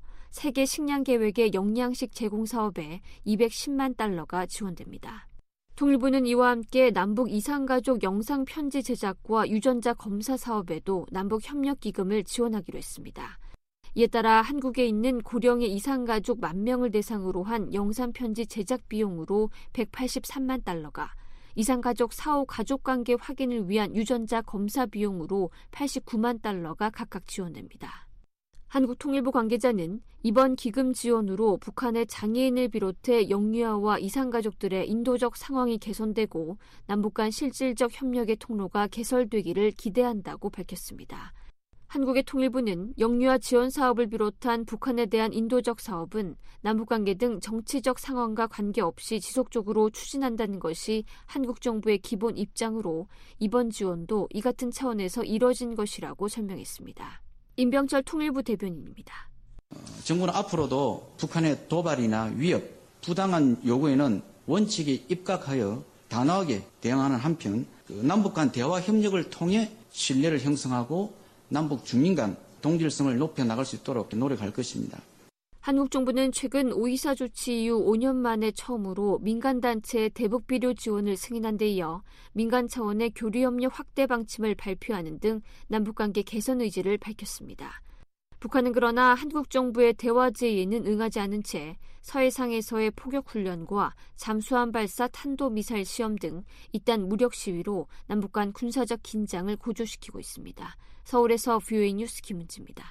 세계식량계획의 영양식 제공 사업에 210만 달러가 지원됩니다. 통일부는 이와 함께 남북 이산가족 영상편지 제작과 유전자 검사 사업에도 남북협력기금을 지원하기로 했습니다. 이에 따라 한국에 있는 고령의 이산가족 10,000명을 대상으로 한 영상편지 제작 비용으로 183만 달러가, 이산가족 4호 가족관계 확인을 위한 유전자 검사 비용으로 89만 달러가 각각 지원됩니다. 한국통일부 관계자는 이번 기금 지원으로 북한의 장애인을 비롯해 영유아와 이산가족들의 인도적 상황이 개선되고 남북 간 실질적 협력의 통로가 개설되기를 기대한다고 밝혔습니다. 한국의 통일부는 영유아 지원 사업을 비롯한 북한에 대한 인도적 사업은 남북관계 등 정치적 상황과 관계없이 지속적으로 추진한다는 것이 한국 정부의 기본 입장으로 이번 지원도 이 같은 차원에서 이뤄진 것이라고 설명했습니다. 임병철 통일부 대변인입니다. 정부는 앞으로도 북한의 도발이나 위협, 부당한 요구에는 원칙에 입각하여 단호하게 대응하는 한편 남북 간 대화 협력을 통해 신뢰를 형성하고 남북 주민 간 동질성을 높여나갈 수 있도록 노력할 것입니다. 한국 정부는 최근 5.24 조치 이후 5년 만에 처음으로 민간단체의 대북비료 지원을 승인한 데 이어 민간 차원의 교류협력 확대 방침을 발표하는 등 남북관계 개선 의지를 밝혔습니다. 북한은 그러나 한국 정부의 대화 제의에는 응하지 않은 채 서해상에서의 포격훈련과 잠수함 발사 탄도미사일 시험 등 이딴 무력 시위로 남북 간 군사적 긴장을 고조시키고 있습니다. 서울에서 VOA 뉴스 김은지입니다.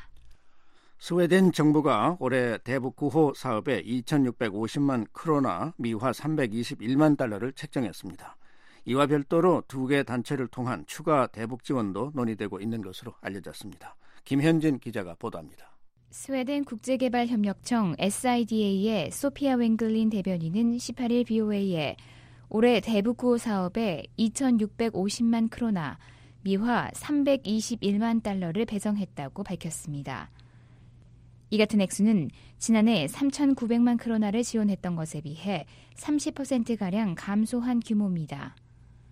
스웨덴 정부가 올해 대북 구호 사업에 2,650만 크로나, 미화 321만 달러를 책정했습니다. 이와 별도로 두 개 단체를 통한 추가 대북 지원도 논의되고 있는 것으로 알려졌습니다. 김현진 기자가 보도합니다. 스웨덴 국제개발협력청 SIDA의 소피아 웬글린 대변인은 18일 BOA에 올해 대북 구호 사업에 2,650만 크로나, 미화 321만 달러를 배정했다고 밝혔습니다. 이 같은 액수는 지난해 3,900만 크로나를 지원했던 것에 비해 30%가량 감소한 규모입니다.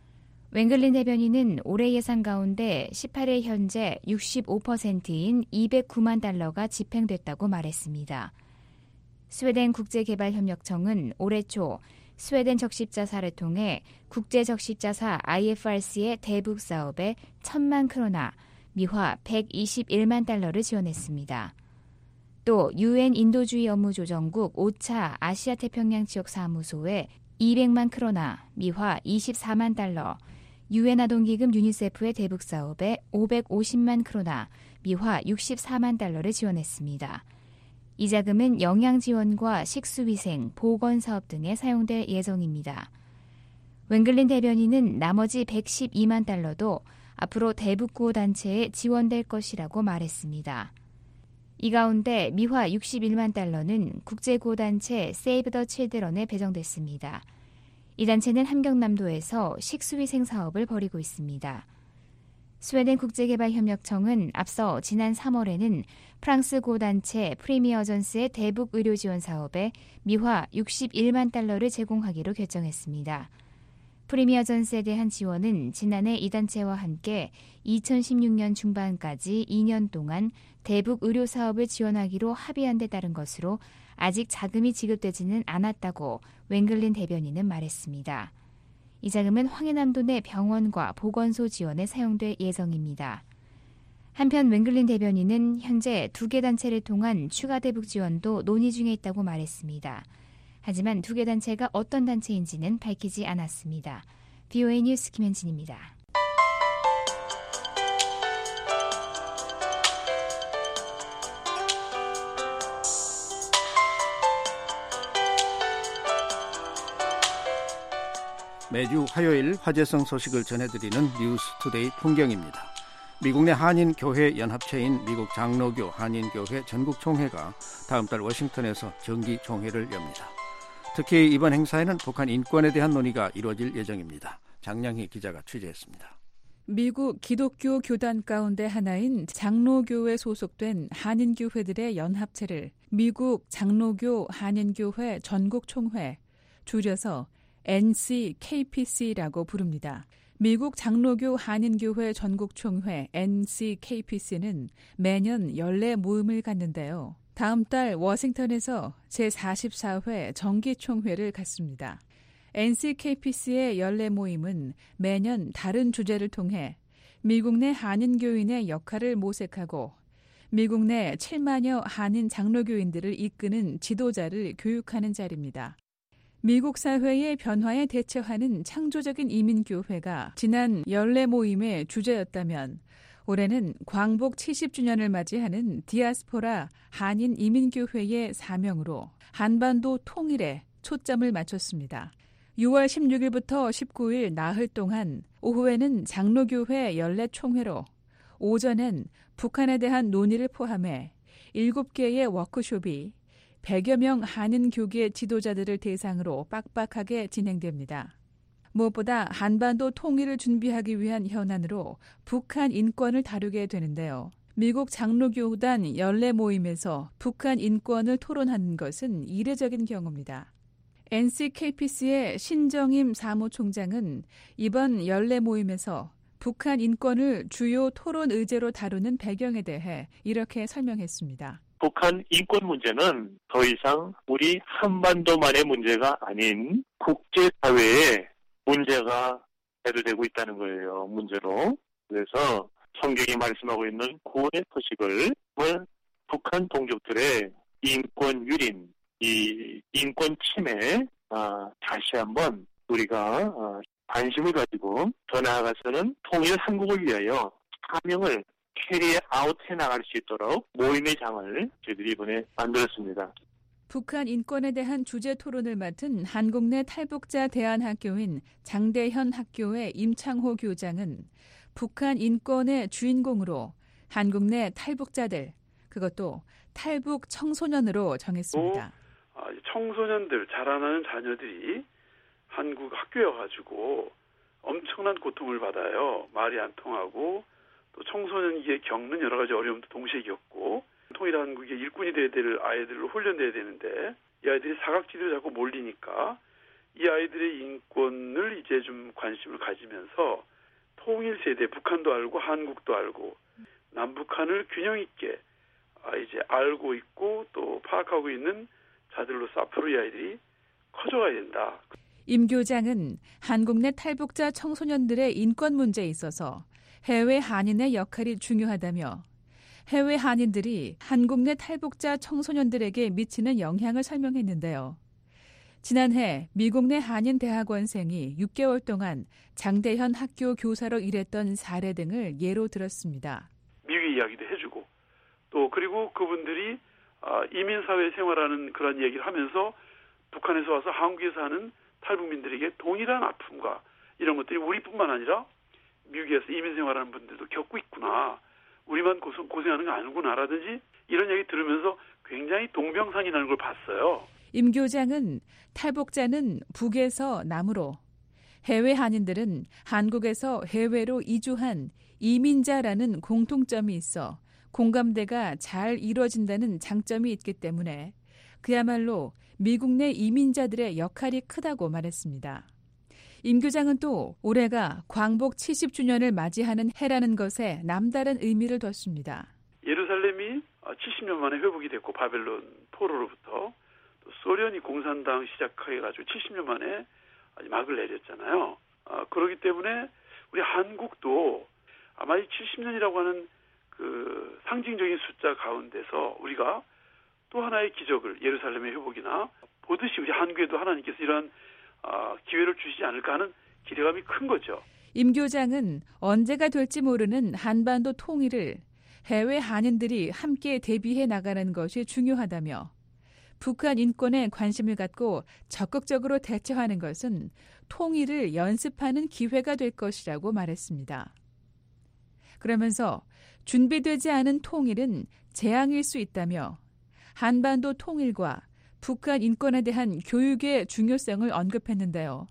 웬글린 대변인은 올해 예산 가운데 18일 현재 65%인 209만 달러가 집행됐다고 말했습니다. 스웨덴 국제개발협력청은 올해 초 스웨덴 적십자사를 통해 국제적십자사 IFRC의 대북 사업에 1,000만 크로나, 미화 121만 달러를 지원했습니다. 또 UN 인도주의 업무조정국 오차 아시아태평양 지역 사무소에 200만 크로나, 미화 24만 달러, UN 아동기금 유니세프의 대북 사업에 550만 크로나, 미화 64만 달러를 지원했습니다. 이 자금은 영양 지원과 식수위생, 보건 사업 등에 사용될 예정입니다. 웬글린 대변인은 나머지 112만 달러도 앞으로 대북구호 단체에 지원될 것이라고 말했습니다. 이 가운데 미화 61만 달러는 국제구호단체 세이브 더 칠드런에 배정됐습니다. 이 단체는 함경남도에서 식수위생 사업을 벌이고 있습니다. 스웨덴 국제개발협력청은 앞서 지난 3월에는 프랑스 구호단체 프리미어전스의 대북 의료 지원 사업에 미화 61만 달러를 제공하기로 결정했습니다. 프리미어전스에 대한 지원은 지난해 이 단체와 함께 2016년 중반까지 2년 동안 대북 의료 사업을 지원하기로 합의한 데 따른 것으로 아직 자금이 지급되지는 않았다고 웬글린 대변인은 말했습니다. 이 자금은 황해남도 내 병원과 보건소 지원에 사용될 예정입니다. 한편 웬글린 대변인은 현재 2개 단체를 통한 추가 대북 지원도 논의 중에 있다고 말했습니다. 하지만 2개 단체가 어떤 단체인지는 밝히지 않았습니다. VOA 뉴스 김현진입니다. 매주 화요일 화제성 소식을 전해드리는 뉴스투데이 풍경입니다. 미국 내 한인교회연합체인 미국 장로교 한인교회 전국총회가 다음 달 워싱턴에서 정기총회를 엽니다. 특히 이번 행사에는 북한 인권에 대한 논의가 이루어질 예정입니다. 장량희 기자가 취재했습니다. 미국 기독교 교단 가운데 하나인 장로교에 소속된 한인교회들의 연합체를 미국 장로교 한인교회 전국총회, 줄여서 NCKPC라고 부릅니다. 미국 장로교 한인교회 전국총회 NCKPC는 매년 연례 모임을 갖는데요. 다음 달 워싱턴에서 제44회 정기총회를 갖습니다. NCKPC의 연례 모임은 매년 다른 주제를 통해 미국 내 한인교인의 역할을 모색하고 미국 내 7만여 한인 장로교인들을 이끄는 지도자를 교육하는 자리입니다. 미국 사회의 변화에 대처하는 창조적인 이민교회가 지난 연례 모임의 주제였다면 올해는 광복 70주년을 맞이하는 디아스포라 한인 이민교회의 사명으로 한반도 통일에 초점을 맞췄습니다. 6월 16일부터 19일 나흘 동안 오후에는 장로교회 연례총회로 오전엔 북한에 대한 논의를 포함해 7개의 워크숍이 100여 명 한인 교계 지도자들을 대상으로 빡빡하게 진행됩니다. 무엇보다 한반도 통일을 준비하기 위한 현안으로 북한 인권을 다루게 되는데요. 미국 장로교단 연례 모임에서 북한 인권을 토론하는 것은 이례적인 경우입니다. NCKPC의 신정임 사무총장은 이번 연례 모임에서 북한 인권을 주요 토론 의제로 다루는 배경에 대해 이렇게 설명했습니다. 북한 인권 문제는 더 이상 우리 한반도만의 문제가 아닌 국제사회의 문제가 대두되고 있다는 거예요. 문제로. 그래서 성경이 말씀하고 있는 구원의 소식을 북한 동족들의 인권 유린, 이 인권 침해 다시 한번 우리가 관심을 가지고 더 나아가서는 통일 한국을 위하여 사명을 캐리아웃해 나갈 수 있도록 모임의 장을 저희들이 이번에 만들었습니다. 북한 인권에 대한 주제 토론을 맡은 한국 내 탈북자 대안학교인 장대현 학교의 임창호 교장은 북한 인권의 주인공으로 한국 내 탈북자들, 그것도 탈북 청소년으로 정했습니다. 청소년들, 자라나는 자녀들이 한국 학교에 가지고 엄청난 고통을 받아요. 말이 안 통하고 또 청소년기에 겪는 여러 가지 어려움도 동시에 겪고 통일 한국의 일꾼이 돼야 될 아이들로 훈련돼야 되는데 이 아이들이 사각지대로 자꾸 몰리니까 이 아이들의 인권을 이제 좀 관심을 가지면서 통일 세대, 북한도 알고 한국도 알고 남북한을 균형 있게 이제 알고 있고 또 파악하고 있는 자들로서 앞으로 이 아이들이 커져가야 된다. 임 교장은 한국 내 탈북자 청소년들의 인권 문제에 있어서 해외 한인의 역할이 중요하다며 해외 한인들이 한국 내 탈북자 청소년들에게 미치는 영향을 설명했는데요. 지난해 미국 내 한인 대학원생이 6개월 동안 장대현 학교 교사로 일했던 사례 등을 예로 들었습니다. 미국의 이야기도 해주고 또 그리고 그분들이 이민사회 생활하는 그런 얘기를 하면서 북한에서 와서 한국에 사는 탈북민들에게 동일한 아픔과 이런 것들이 우리뿐만 아니라 미국에서 이민 생활하는 분들도 겪고 있구나. 우리만 고생하는 게 아니구나라든지 이런 얘기 들으면서 굉장히 동병상련하는 걸 봤어요. 임 교장은 탈북자는 북에서 남으로, 해외 한인들은 한국에서 해외로 이주한 이민자라는 공통점이 있어 공감대가 잘 이루어진다는 장점이 있기 때문에 그야말로 미국 내 이민자들의 역할이 크다고 말했습니다. 임 교장은 또 올해가 광복 70주년을 맞이하는 해라는 것에 남다른 의미를 뒀습니다. 예루살렘이 70년 만에 회복이 됐고 바벨론 포로로부터 또 소련이 공산당 시작해가지고 70년 만에 막을 내렸잖아요. 그렇기 때문에 우리 한국도 아마 이 70년이라고 하는 그 상징적인 숫자 가운데서 우리가 또 하나의 기적을 예루살렘의 회복이나 보듯이 우리 한국에도 하나님께서 이러한 기회를 주시지 않을까 하는 기대감이 큰 거죠. 임 교장은 언제가 될지 모르는 한반도 통일을 해외 한인들이 함께 대비해 나가는 것이 중요하다며 북한 인권에 관심을 갖고 적극적으로 대처하는 것은 통일을 연습하는 기회가 될 것이라고 말했습니다. 그러면서 준비되지 않은 통일은 재앙일 수 있다며 한반도 통일과 북한 인권에 대한 교육의 중요성을 언급했는데요.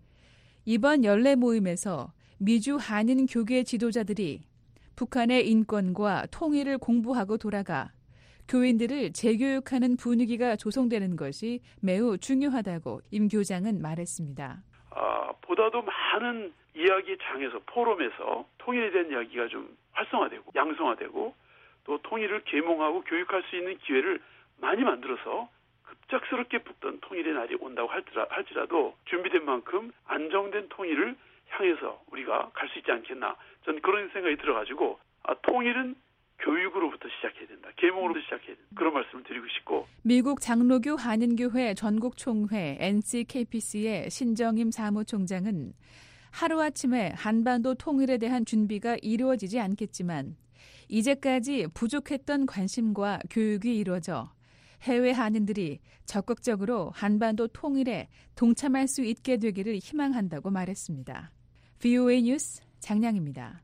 이번 연례 모임에서 미주 한인 교계 지도자들이 북한의 인권과 통일을 공부하고 돌아가 교인들을 재교육하는 분위기가 조성되는 것이 매우 중요하다고 임 교장은 말했습니다. 보다도 많은 이야기 장에서 포럼에서 통일에 대한 이야기가 좀 활성화되고 양성화되고 또 통일을 계몽하고 교육할 수 있는 기회를 많이 만들어서 급작스럽게 붙던 통일의 날이 온다고 할지라도 준비된 만큼 안정된 통일을 향해서 우리가 갈 수 있지 않겠나. 저는 그런 생각이 들어가지고 통일은 교육으로부터 시작해야 된다. 계몽으로부터 시작해야 된다. 그런 말씀을 드리고 싶고. 미국 장로교 한인교회 전국총회 NCKPC의 신정임 사무총장은 하루아침에 한반도 통일에 대한 준비가 이루어지지 않겠지만 이제까지 부족했던 관심과 교육이 이루어져 해외 한인들이 적극적으로 한반도 통일에 동참할 수 있게 되기를 희망한다고 말했습니다. VOA 뉴스 장량입니다.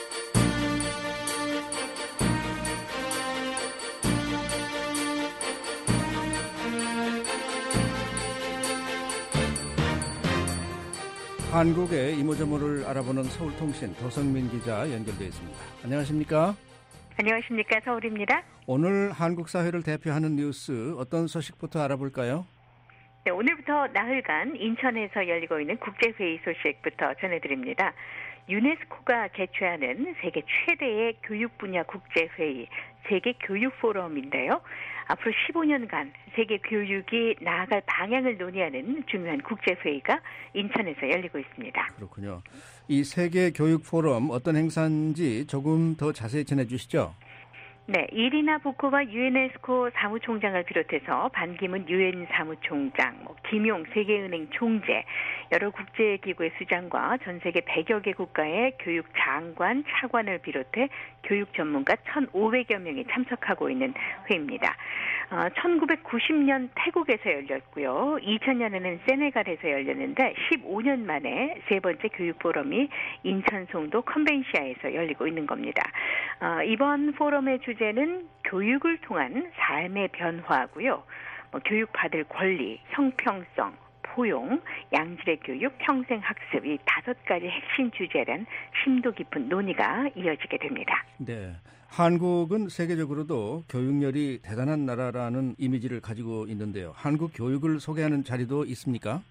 한국의 이모저모를 알아보는 서울통신 도성민 기자 연결되어 있습니다. 안녕하십니까? 안녕하십니까? 서울입니다. 오늘 한국 사회를 대표하는 뉴스 어떤 소식부터 알아볼까요? 네, 오늘부터 나흘간 인천에서 열리고 있는 국제회의 소식부터 전해드립니다. 유네스코가 개최하는 세계 최대의 교육 분야 국제회의, 세계교육포럼인데요. 앞으로 15년간 세계 교육이 나아갈 방향을 논의하는 중요한 국제회의가 인천에서 열리고 있습니다. 그렇군요. 이 세계교육포럼 어떤 행사인지 조금 더 자세히 전해주시죠. 네, 이리나 보코바 유네스코 사무총장을 비롯해서 반기문 유엔 사무총장, 김용 세계은행 총재, 여러 국제기구의 수장과 전 세계 100여 개 국가의 교육 장관, 차관을 비롯해 교육 전문가 1,500여 명이 참석하고 있는 회의입니다. 1990년 태국에서 열렸고요. 2000년에는 세네갈에서 열렸는데 15년 만에 세 번째 교육 포럼이 인천 송도 컨벤시아에서 열리고 있는 겁니다. 이번 포럼의 주제는 교육을 통한 삶의 변화고요. 교육받을 권리, 형평성, 포용, 양질의 교육, 평생학습 이 5가지 핵심 주제란 심도 깊은 논의가 이어지게 됩니다. 네, 한국은 세계적으로도 교육열이 대단한 나라라는 이미지를 가지고 있는데요. 한국 교육을 소개하는 자리도 있습니까?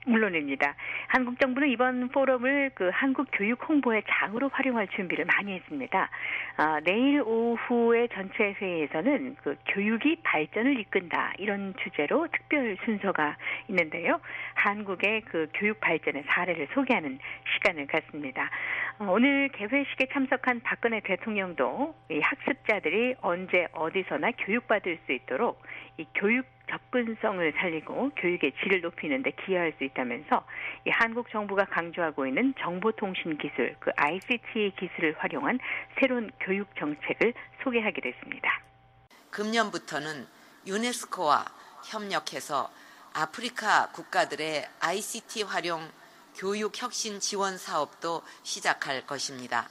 물론입니다. 한국 정부는 이번 포럼을 그 한국 교육 홍보의 장으로 활용할 준비를 많이 했습니다. 내일 오후의 전체 회의에서는 그 교육이 발전을 이끈다 이런 주제로 특별 순서가 있는데요. 한국의 그 교육 발전의 사례를 소개하는 시간을 갖습니다. 오늘 개회식에 참석한 박근혜 대통령도 이 학습자들이 언제 어디서나 교육받을 수 있도록 이 교육 접근성을 살리고 교육의 질을 높이는 데 기여할 수 있다면서 이 한국 정부가 강조하고 있는 정보통신 기술, 그 ICT 기술을 활용한 새로운 교육 정책을 소개하기도 했습니다. 금년부터는 유네스코와 협력해서 아프리카 국가들의 ICT 활용 교육 혁신 지원 사업도 시작할 것입니다.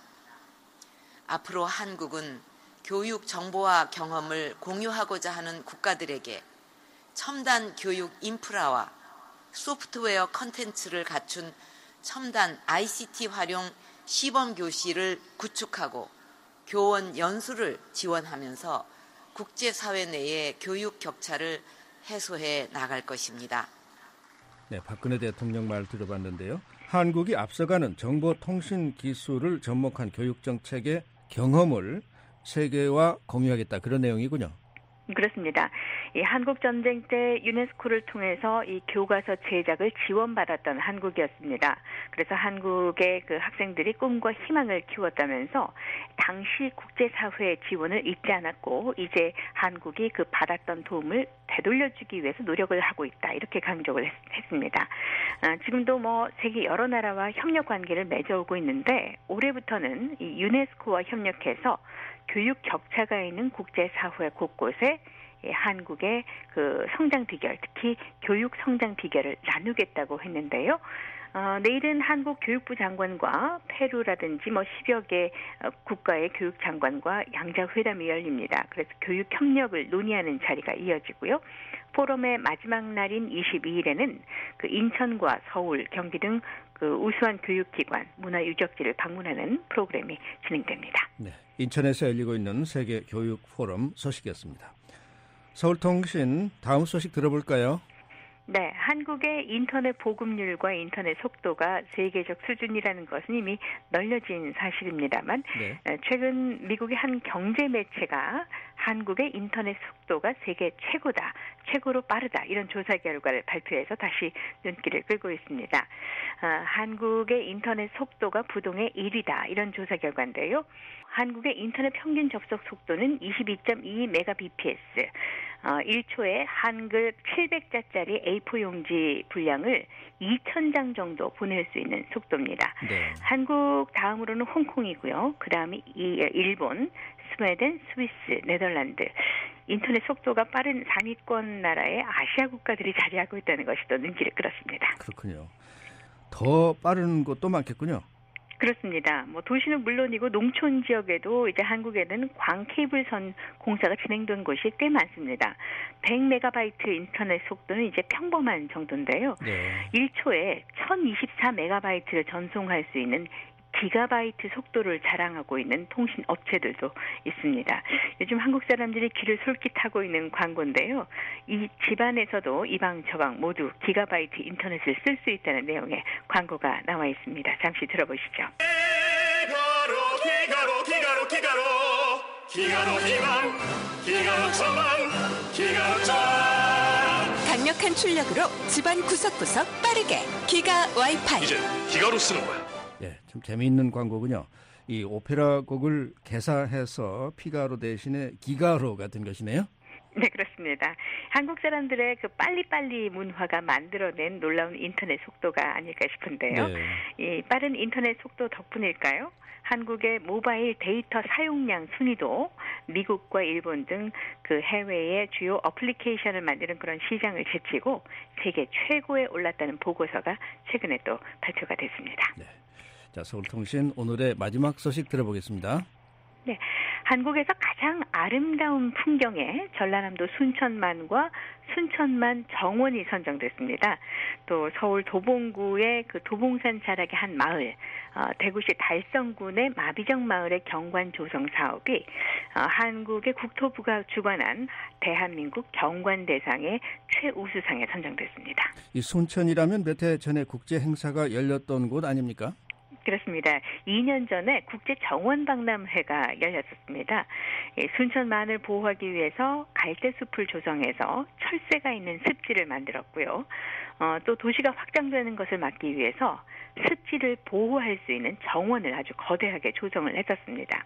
앞으로 한국은 교육 정보와 경험을 공유하고자 하는 국가들에게 첨단 교육 인프라와 소프트웨어 컨텐츠를 갖춘 첨단 ICT 활용 시범 교실을 구축하고 교원 연수를 지원하면서 국제사회 내의 교육 격차를 해소해 나갈 것입니다. 네, 박근혜 대통령 말 들어봤는데요. 한국이 앞서가는 정보통신 기술을 접목한 교육 정책의 경험을 세계와 공유하겠다 그런 내용이군요. 그렇습니다. 이 한국 전쟁 때 유네스코를 통해서 이 교과서 제작을 지원받았던 한국이었습니다. 그래서 한국의 그 학생들이 꿈과 희망을 키웠다면서 당시 국제사회의 지원을 잊지 않았고 이제 한국이 그 받았던 도움을 되돌려주기 위해서 노력을 하고 있다. 이렇게 강조를 했습니다. 지금도 뭐 세계 여러 나라와 협력 관계를 맺어오고 있는데 올해부터는 이 유네스코와 협력해서 교육 격차가 있는 국제사회 곳곳에 한국의 그 성장 비결, 특히 교육 성장 비결을 나누겠다고 했는데요. 내일은 한국 교육부 장관과 페루라든지 10여 개 국가의 교육 장관과 양자 회담이 열립니다. 그래서 교육 협력을 논의하는 자리가 이어지고요. 포럼의 마지막 날인 22일에는 그 인천과 서울, 경기 등 그 우수한 교육기관, 문화유적지를 방문하는 프로그램이 진행됩니다. 네, 인천에서 열리고 있는 세계 교육 포럼 소식이었습니다. 서울통신 다음 소식 들어볼까요? 네, 한국의 인터넷 보급률과 인터넷 속도가 세계적 수준이라는 것은 이미 널려진 사실입니다만 네. 최근 미국의 한 경제 매체가 한국의 인터넷 속도가 세계 최고다, 최고로 빠르다 이런 조사 결과를 발표해서 다시 눈길을 끌고 있습니다. 한국의 인터넷 속도가 부동의 1위다 이런 조사 결과인데요. 한국의 인터넷 평균 접속 속도는 22.2 메가bps, 1초에 한글 700자짜리 A4 용지 분량을 2,000장 정도 보낼 수 있는 속도입니다. 네. 한국 다음으로는 홍콩이고요. 그 다음이 일본, 스웨덴, 스위스, 네덜란드. 인터넷 속도가 빠른 상위권 나라의 아시아 국가들이 자리하고 있다는 것이 또 눈길을 끌었습니다. 그렇군요. 더 빠른 곳도 많겠군요. 그렇습니다. 도시는 물론이고 농촌 지역에도 이제 한국에는 광 케이블선 공사가 진행된 곳이 꽤 많습니다. 100메가바이트 인터넷 속도는 이제 평범한 정도인데요. 네. 1초에 1024메가바이트를 전송할 수 있는 기가바이트 속도를 자랑하고 있는 통신 업체들도 있습니다. 요즘 한국 사람들이 귀를 솔깃하고 있는 광고인데요. 이 집안에서도 이방 저방 모두 기가바이트 인터넷을 쓸 수 있다는 내용의 광고가 나와 있습니다. 잠시 들어보시죠. 기가로 희망, 기가로 저망, 기가로 저망. 강력한 출력으로 집안 구석구석 빠르게 기가 와이파이. 이제 기가로 쓰는 거야. 예, 좀 재미있는 광고군요. 이 오페라 곡을 개사해서 피가로 대신에 기가로가 된 것이네요. 네, 그렇습니다. 한국 사람들의 그 빨리빨리 문화가 만들어낸 놀라운 인터넷 속도가 아닐까 싶은데요. 네. 이 빠른 인터넷 속도 덕분일까요? 한국의 모바일 데이터 사용량 순위도 미국과 일본 등 그 해외의 주요 어플리케이션을 만드는 그런 시장을 제치고 세계 최고에 올랐다는 보고서가 최근에 또 발표가 됐습니다. 네. 자, 서울통신 오늘의 마지막 소식 들어보겠습니다. 네, 한국에서 가장 아름다운 풍경에 전라남도 순천만과 순천만 정원이 선정됐습니다. 또 서울 도봉구의 그 도봉산 자락의 한 마을, 대구시 달성군의 마비정 마을의 경관 조성 사업이 한국의 국토부가 주관한 대한민국 경관대상의 최우수상에 선정됐습니다. 이 순천이라면 몇 해 전에 국제 행사가 열렸던 곳 아닙니까? 그렇습니다. 2년 전에 국제정원박람회가 열렸었습니다. 순천만을 보호하기 위해서 갈대숲을 조성해서 철새가 있는 습지를 만들었고요. 또 도시가 확장되는 것을 막기 위해서 습지를 보호할 수 있는 정원을 아주 거대하게 조성을 했었습니다.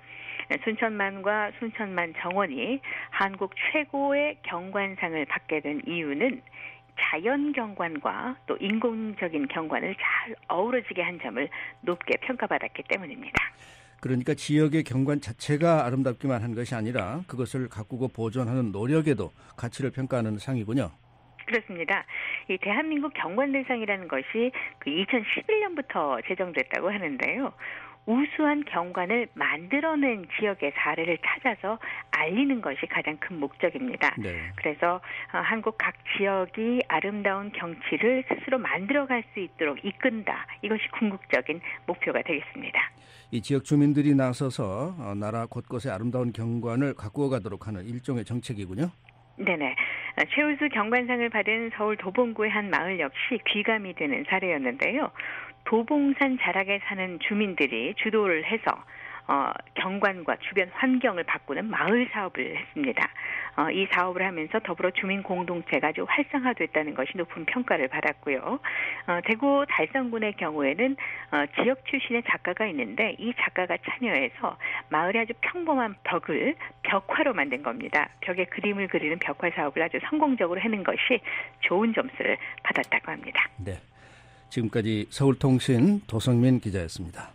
순천만과 순천만 정원이 한국 최고의 경관상을 받게 된 이유는 자연 경관과 또 인공적인 경관을 잘 어우러지게 한 점을 높게 평가받았기 때문입니다. 그러니까 지역의 경관 자체가 아름답기만 한 것이 아니라 그것을 가꾸고 보존하는 노력에도 가치를 평가하는 상이군요. 그렇습니다. 이 대한민국 경관대상이라는 것이 그 2011년부터 제정됐다고 하는데요. 우수한 경관을 만들어낸 지역의 사례를 찾아서 알리는 것이 가장 큰 목적입니다. 네. 그래서 한국 각 지역이 아름다운 경치를 스스로 만들어갈 수 있도록 이끈다. 이것이 궁극적인 목표가 되겠습니다. 이 지역 주민들이 나서서 나라 곳곳에 아름다운 경관을 가꾸어 가도록 하는 일종의 정책이군요. 네네. 최우수 경관상을 받은 서울 도봉구의 한 마을 역시 귀감이 되는 사례였는데요. 도봉산 자락에 사는 주민들이 주도를 해서 경관과 주변 환경을 바꾸는 마을 사업을 했습니다. 이 사업을 하면서 더불어 주민 공동체가 아주 활성화됐다는 것이 높은 평가를 받았고요. 대구 달성군의 경우에는 지역 출신의 작가가 있는데 이 작가가 참여해서 마을의 아주 평범한 벽을 벽화로 만든 겁니다. 벽에 그림을 그리는 벽화 사업을 아주 성공적으로 해낸 것이 좋은 점수를 받았다고 합니다. 네. 지금까지 서울통신 도성민 기자였습니다.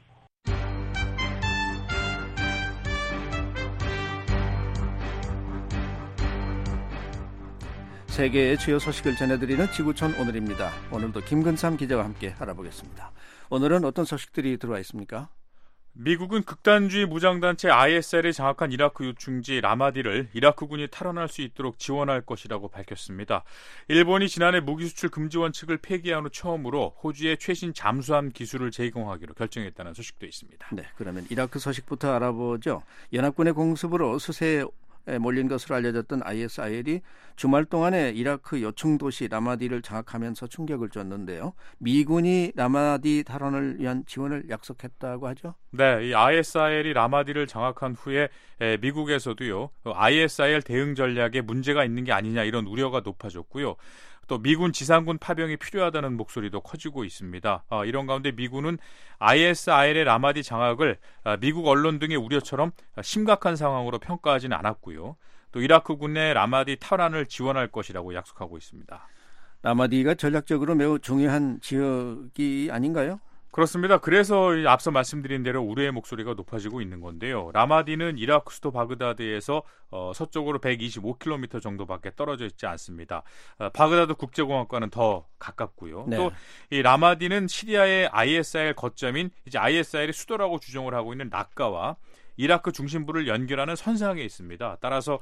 세계의 주요 소식을 전해드리는 지구촌 오늘입니다. 오늘도 김근삼 기자와 함께 알아보겠습니다. 오늘은 어떤 소식들이 들어와 있습니까? 미국은 극단주의 무장단체 ISIL이 장악한 이라크 요충지 라마디를 이라크군이 탈환할 수 있도록 지원할 것이라고 밝혔습니다. 일본이 지난해 무기 수출 금지 원칙을 폐기한 후 처음으로 호주의 최신 잠수함 기술을 제공하기로 결정했다는 소식도 있습니다. 네, 그러면 이라크 소식부터 알아보죠. 연합군의 공습으로 수세에 몰린 것으로 알려졌던 ISIL이 주말 동안에 이라크 요충 도시 라마디를 장악하면서 충격을 줬는데요. 미군이 라마디 탈환을 위한 지원을 약속했다고 하죠? 네, 이 ISIL이 라마디를 장악한 후에 미국에서도요. ISIL 대응 전략에 문제가 있는 게 아니냐 이런 우려가 높아졌고요. 또 미군 지상군 파병이 필요하다는 목소리도 커지고 있습니다. 이런 가운데 미군은 ISIL의 라마디 장악을 미국 언론 등의 우려처럼 심각한 상황으로 평가하지는 않았고요. 또 이라크군의 라마디 탈환을 지원할 것이라고 약속하고 있습니다. 라마디가 전략적으로 매우 중요한 지역이 아닌가요? 그렇습니다. 그래서 앞서 말씀드린 대로 우려의 목소리가 높아지고 있는 건데요. 라마디는 이라크 수도 바그다드에서 서쪽으로 125km 정도밖에 떨어져 있지 않습니다. 바그다드 국제공항과는 더 가깝고요. 네. 또 이 라마디는 시리아의 ISIL 거점인 이제 ISIL의 수도라고 주장을 하고 있는 라카와 이라크 중심부를 연결하는 선상에 있습니다. 따라서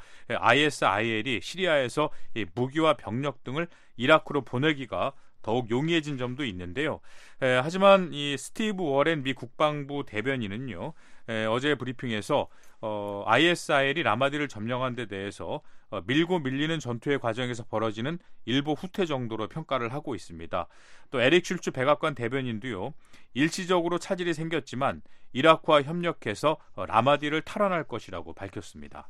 ISIL이 시리아에서 무기와 병력 등을 이라크로 보내기가 더욱 용이해진 점도 있는데요. 하지만 이 스티브 워렌 미 국방부 대변인은요, 어제 브리핑에서 ISIL이 라마디를 점령한 데 대해서 밀고 밀리는 전투의 과정에서 벌어지는 일부 후퇴 정도로 평가를 하고 있습니다. 또 에릭 슐츠 백악관 대변인도요, 일시적으로 차질이 생겼지만 이라크와 협력해서 라마디를 탈환할 것이라고 밝혔습니다.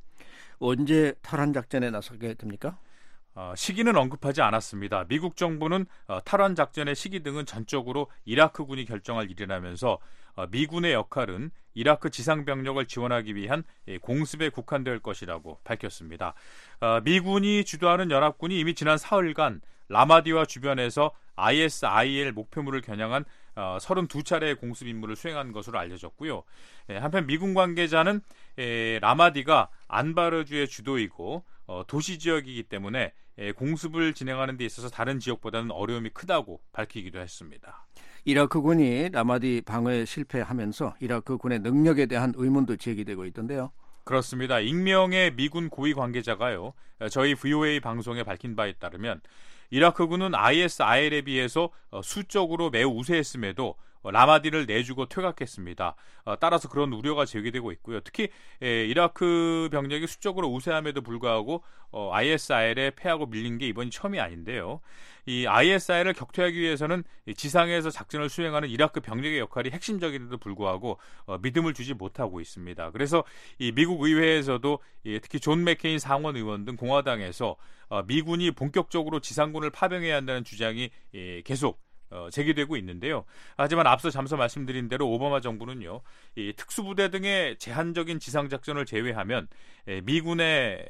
언제 탈환 작전에 나서게 됩니까? 시기는 언급하지 않았습니다. 미국 정부는 탈환 작전의 시기 등은 전적으로 이라크군이 결정할 일이라면서 미군의 역할은 이라크 지상병력을 지원하기 위한 공습에 국한될 것이라고 밝혔습니다. 미군이 주도하는 연합군이 이미 지난 사흘간 라마디와 주변에서 ISIL 목표물을 겨냥한 32차례의 공습 임무를 수행한 것으로 알려졌고요. 한편 미군 관계자는 라마디가 안바르주의 주도이고 도시 지역이기 때문에 공습을 진행하는 데 있어서 다른 지역보다는 어려움이 크다고 밝히기도 했습니다. 이라크군이 라마디 방어에 실패하면서 이라크군의 능력에 대한 의문도 제기되고 있던데요. 그렇습니다. 익명의 미군 고위 관계자가요, 저희 VOA 방송에 밝힌 바에 따르면 이라크군은 ISIL에 비해서 수적으로 매우 우세했음에도 라마디를 내주고 퇴각했습니다. 따라서 그런 우려가 제기되고 있고요. 특히 이라크 병력이 수적으로 우세함에도 불구하고 ISIL에 패하고 밀린 게 이번이 처음이 아닌데요. 이 ISIL을 격퇴하기 위해서는 지상에서 작전을 수행하는 이라크 병력의 역할이 핵심적인데도 불구하고 믿음을 주지 못하고 있습니다. 그래서 이 미국 의회에서도 특히 존 맥케인 상원 의원 등 공화당에서 미군이 본격적으로 지상군을 파병해야 한다는 주장이 계속 제기되고 있는데요. 하지만 앞서 잠시 말씀드린 대로 오바마 정부는요, 이 특수부대 등의 제한적인 지상작전을 제외하면 미군의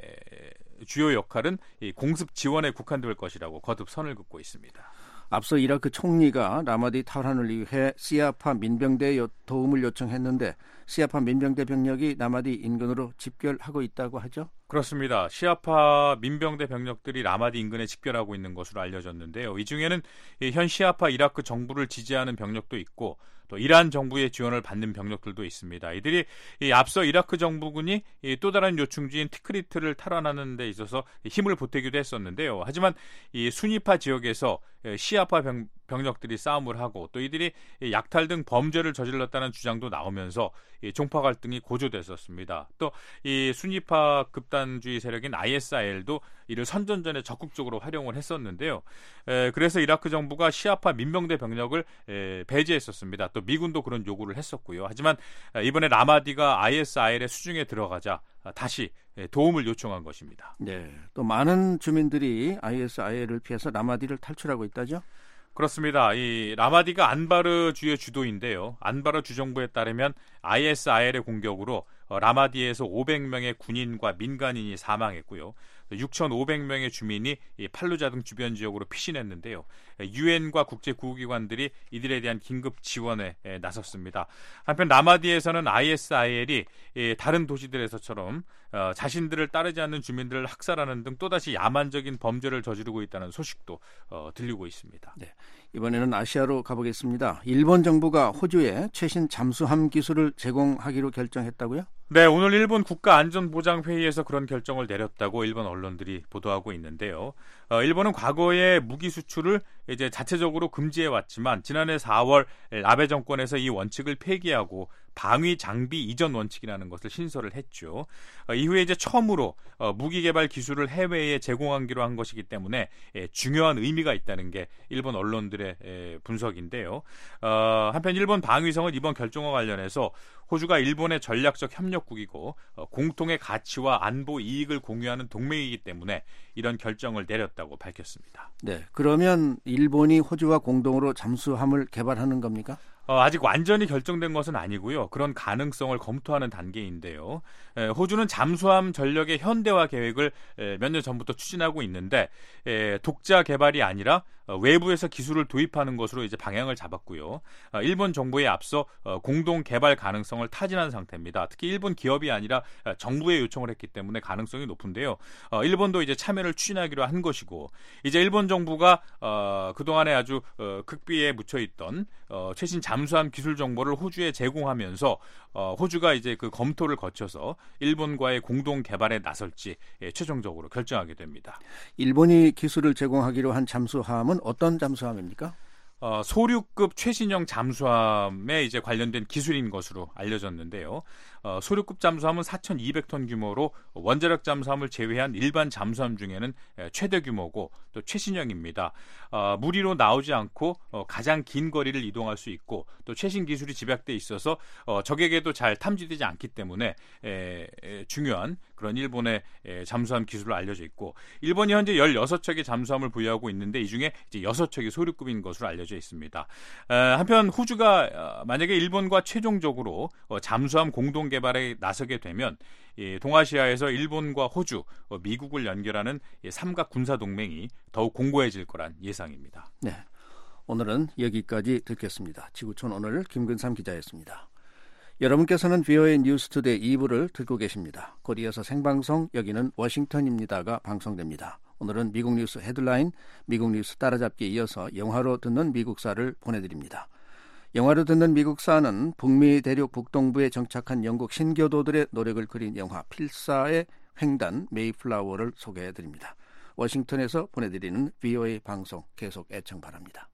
주요 역할은 이 공습 지원에 국한될 것이라고 거듭 선을 긋고 있습니다. 앞서 이라크 총리가 라마디 탈환을 위해 시아파 민병대에 도움을 요청했는데 시아파 민병대 병력이 라마디 인근으로 집결하고 있다고 하죠? 그렇습니다. 시아파 민병대 병력들이 라마디 인근에 집결하고 있는 것으로 알려졌는데요. 이 중에는 현 시아파 이라크 정부를 지지하는 병력도 있고 또 이란 정부의 지원을 받는 병력들도 있습니다. 이들이 앞서 이라크 정부군이 또 다른 요충지인 티크리트를 탈환하는 데 있어서 힘을 보태기도 했었는데요. 하지만 이 순위파 지역에서 시아파 병력들이 싸움을 하고 또 이들이 약탈 등 범죄를 저질렀다는 주장도 나오면서 종파 갈등이 고조됐었습니다. 또 이 순위파 극단주의 세력인 ISIL도 이를 선전전에 적극적으로 활용을 했었는데요. 그래서 이라크 정부가 시아파 민병대 병력을 배제했었습니다. 또 미군도 그런 요구를 했었고요. 하지만 이번에 라마디가 ISIL의 수중에 들어가자 다시 도움을 요청한 것입니다. 네, 또 많은 주민들이 ISIL을 피해서 라마디를 탈출하고 있다죠? 그렇습니다. 이 라마디가 안바르 주의 주도인데요. 안바르 주정부에 따르면 ISIL의 공격으로 라마디에서 500명의 군인과 민간인이 사망했고요. 6,500명의 주민이 팔루자 등 주변 지역으로 피신했는데요. 유엔과 국제구호기관들이 이들에 대한 긴급 지원에 나섰습니다. 한편 라마디에서는 ISIL이 다른 도시들에서처럼 자신들을 따르지 않는 주민들을 학살하는 등 또다시 야만적인 범죄를 저지르고 있다는 소식도 들리고 있습니다. 네, 이번에는 아시아로 가보겠습니다. 일본 정부가 호주에 최신 잠수함 기술을 제공하기로 결정했다고요? 네, 오늘 일본 국가안전보장회의에서 그런 결정을 내렸다고 일본 언론들이 보도하고 있는데요. 일본은 과거에 무기 수출을 이제 자체적으로 금지해 왔지만 지난해 4월 아베 정권에서 이 원칙을 폐기하고 방위 장비 이전 원칙이라는 것을 신설을 했죠. 이후에 이제 처음으로 무기 개발 기술을 해외에 제공하기로 한 것이기 때문에 중요한 의미가 있다는 게 일본 언론들의 분석인데요. 한편 일본 방위성은 이번 결정과 관련해서 호주가 일본의 전략적 협력국이고 공통의 가치와 안보 이익을 공유하는 동맹이기 때문에 이런 결정을 내렸다고 밝혔습니다. 네, 그러면 일본이 호주와 공동으로 잠수함을 개발하는 겁니까? 아직 완전히 결정된 것은 아니고요. 그런 가능성을 검토하는 단계인데요. 호주는 잠수함 전력의 현대화 계획을 몇 년 전부터 추진하고 있는데 독자 개발이 아니라 외부에서 기술을 도입하는 것으로 이제 방향을 잡았고요. 일본 정부에 앞서 공동 개발 가능성을 타진한 상태입니다. 특히 일본 기업이 아니라 정부에 요청을 했기 때문에 가능성이 높은데요. 일본도 이제 참여를 추진하기로 한 것이고 이제 일본 정부가 그동안에 아주 극비에 묻혀 있던 최신 잠수함 기술 정보를 호주에 제공하면서 호주가 이제 그 검토를 거쳐서 일본과의 공동 개발에 나설지 최종적으로 결정하게 됩니다. 일본이 기술을 제공하기로 한 잠수함은 어떤 잠수함입니까? 소류급 최신형 잠수함에 이제 관련된 기술인 것으로 알려졌는데요. 소류급 잠수함은 4,200톤 규모로 원자력 잠수함을 제외한 일반 잠수함 중에는 최대 규모고 또 최신형입니다. 물 위로 나오지 않고 가장 긴 거리를 이동할 수 있고 또 최신 기술이 집약돼 있어서 적에게도 잘 탐지되지 않기 때문에 중요한 그런 일본의 잠수함 기술로 알려져 있고 일본이 현재 16척의 잠수함을 보유하고 있는데 이 중에 이제 6척이 소류급인 것으로 알려져 있습니다. 한편 호주가 만약에 일본과 최종적으로 잠수함 공동 개발에 나서게 되면 동아시아에서 일본과 호주, 미국을 연결하는 삼각 군사 동맹이 더욱 공고해질 거란 예상입니다. 네, 오늘은 여기까지 듣겠습니다. 지구촌 오늘 김근삼 기자였습니다. 여러분께서는 VOA 뉴스투데이 2부를 듣고 계십니다. 곧 이어서 생방송 여기는 워싱턴입니다가 방송됩니다. 오늘은 미국 뉴스 헤드라인, 미국 뉴스 따라잡기에 이어서 영화로 듣는 미국사를 보내드립니다. 영화로 듣는 미국사는 북미 대륙 북동부에 정착한 영국 신교도들의 노력을 그린 영화 필사의 횡단 메이플라워를 소개해드립니다. 워싱턴에서 보내드리는 VOA 방송 계속 애청 바랍니다.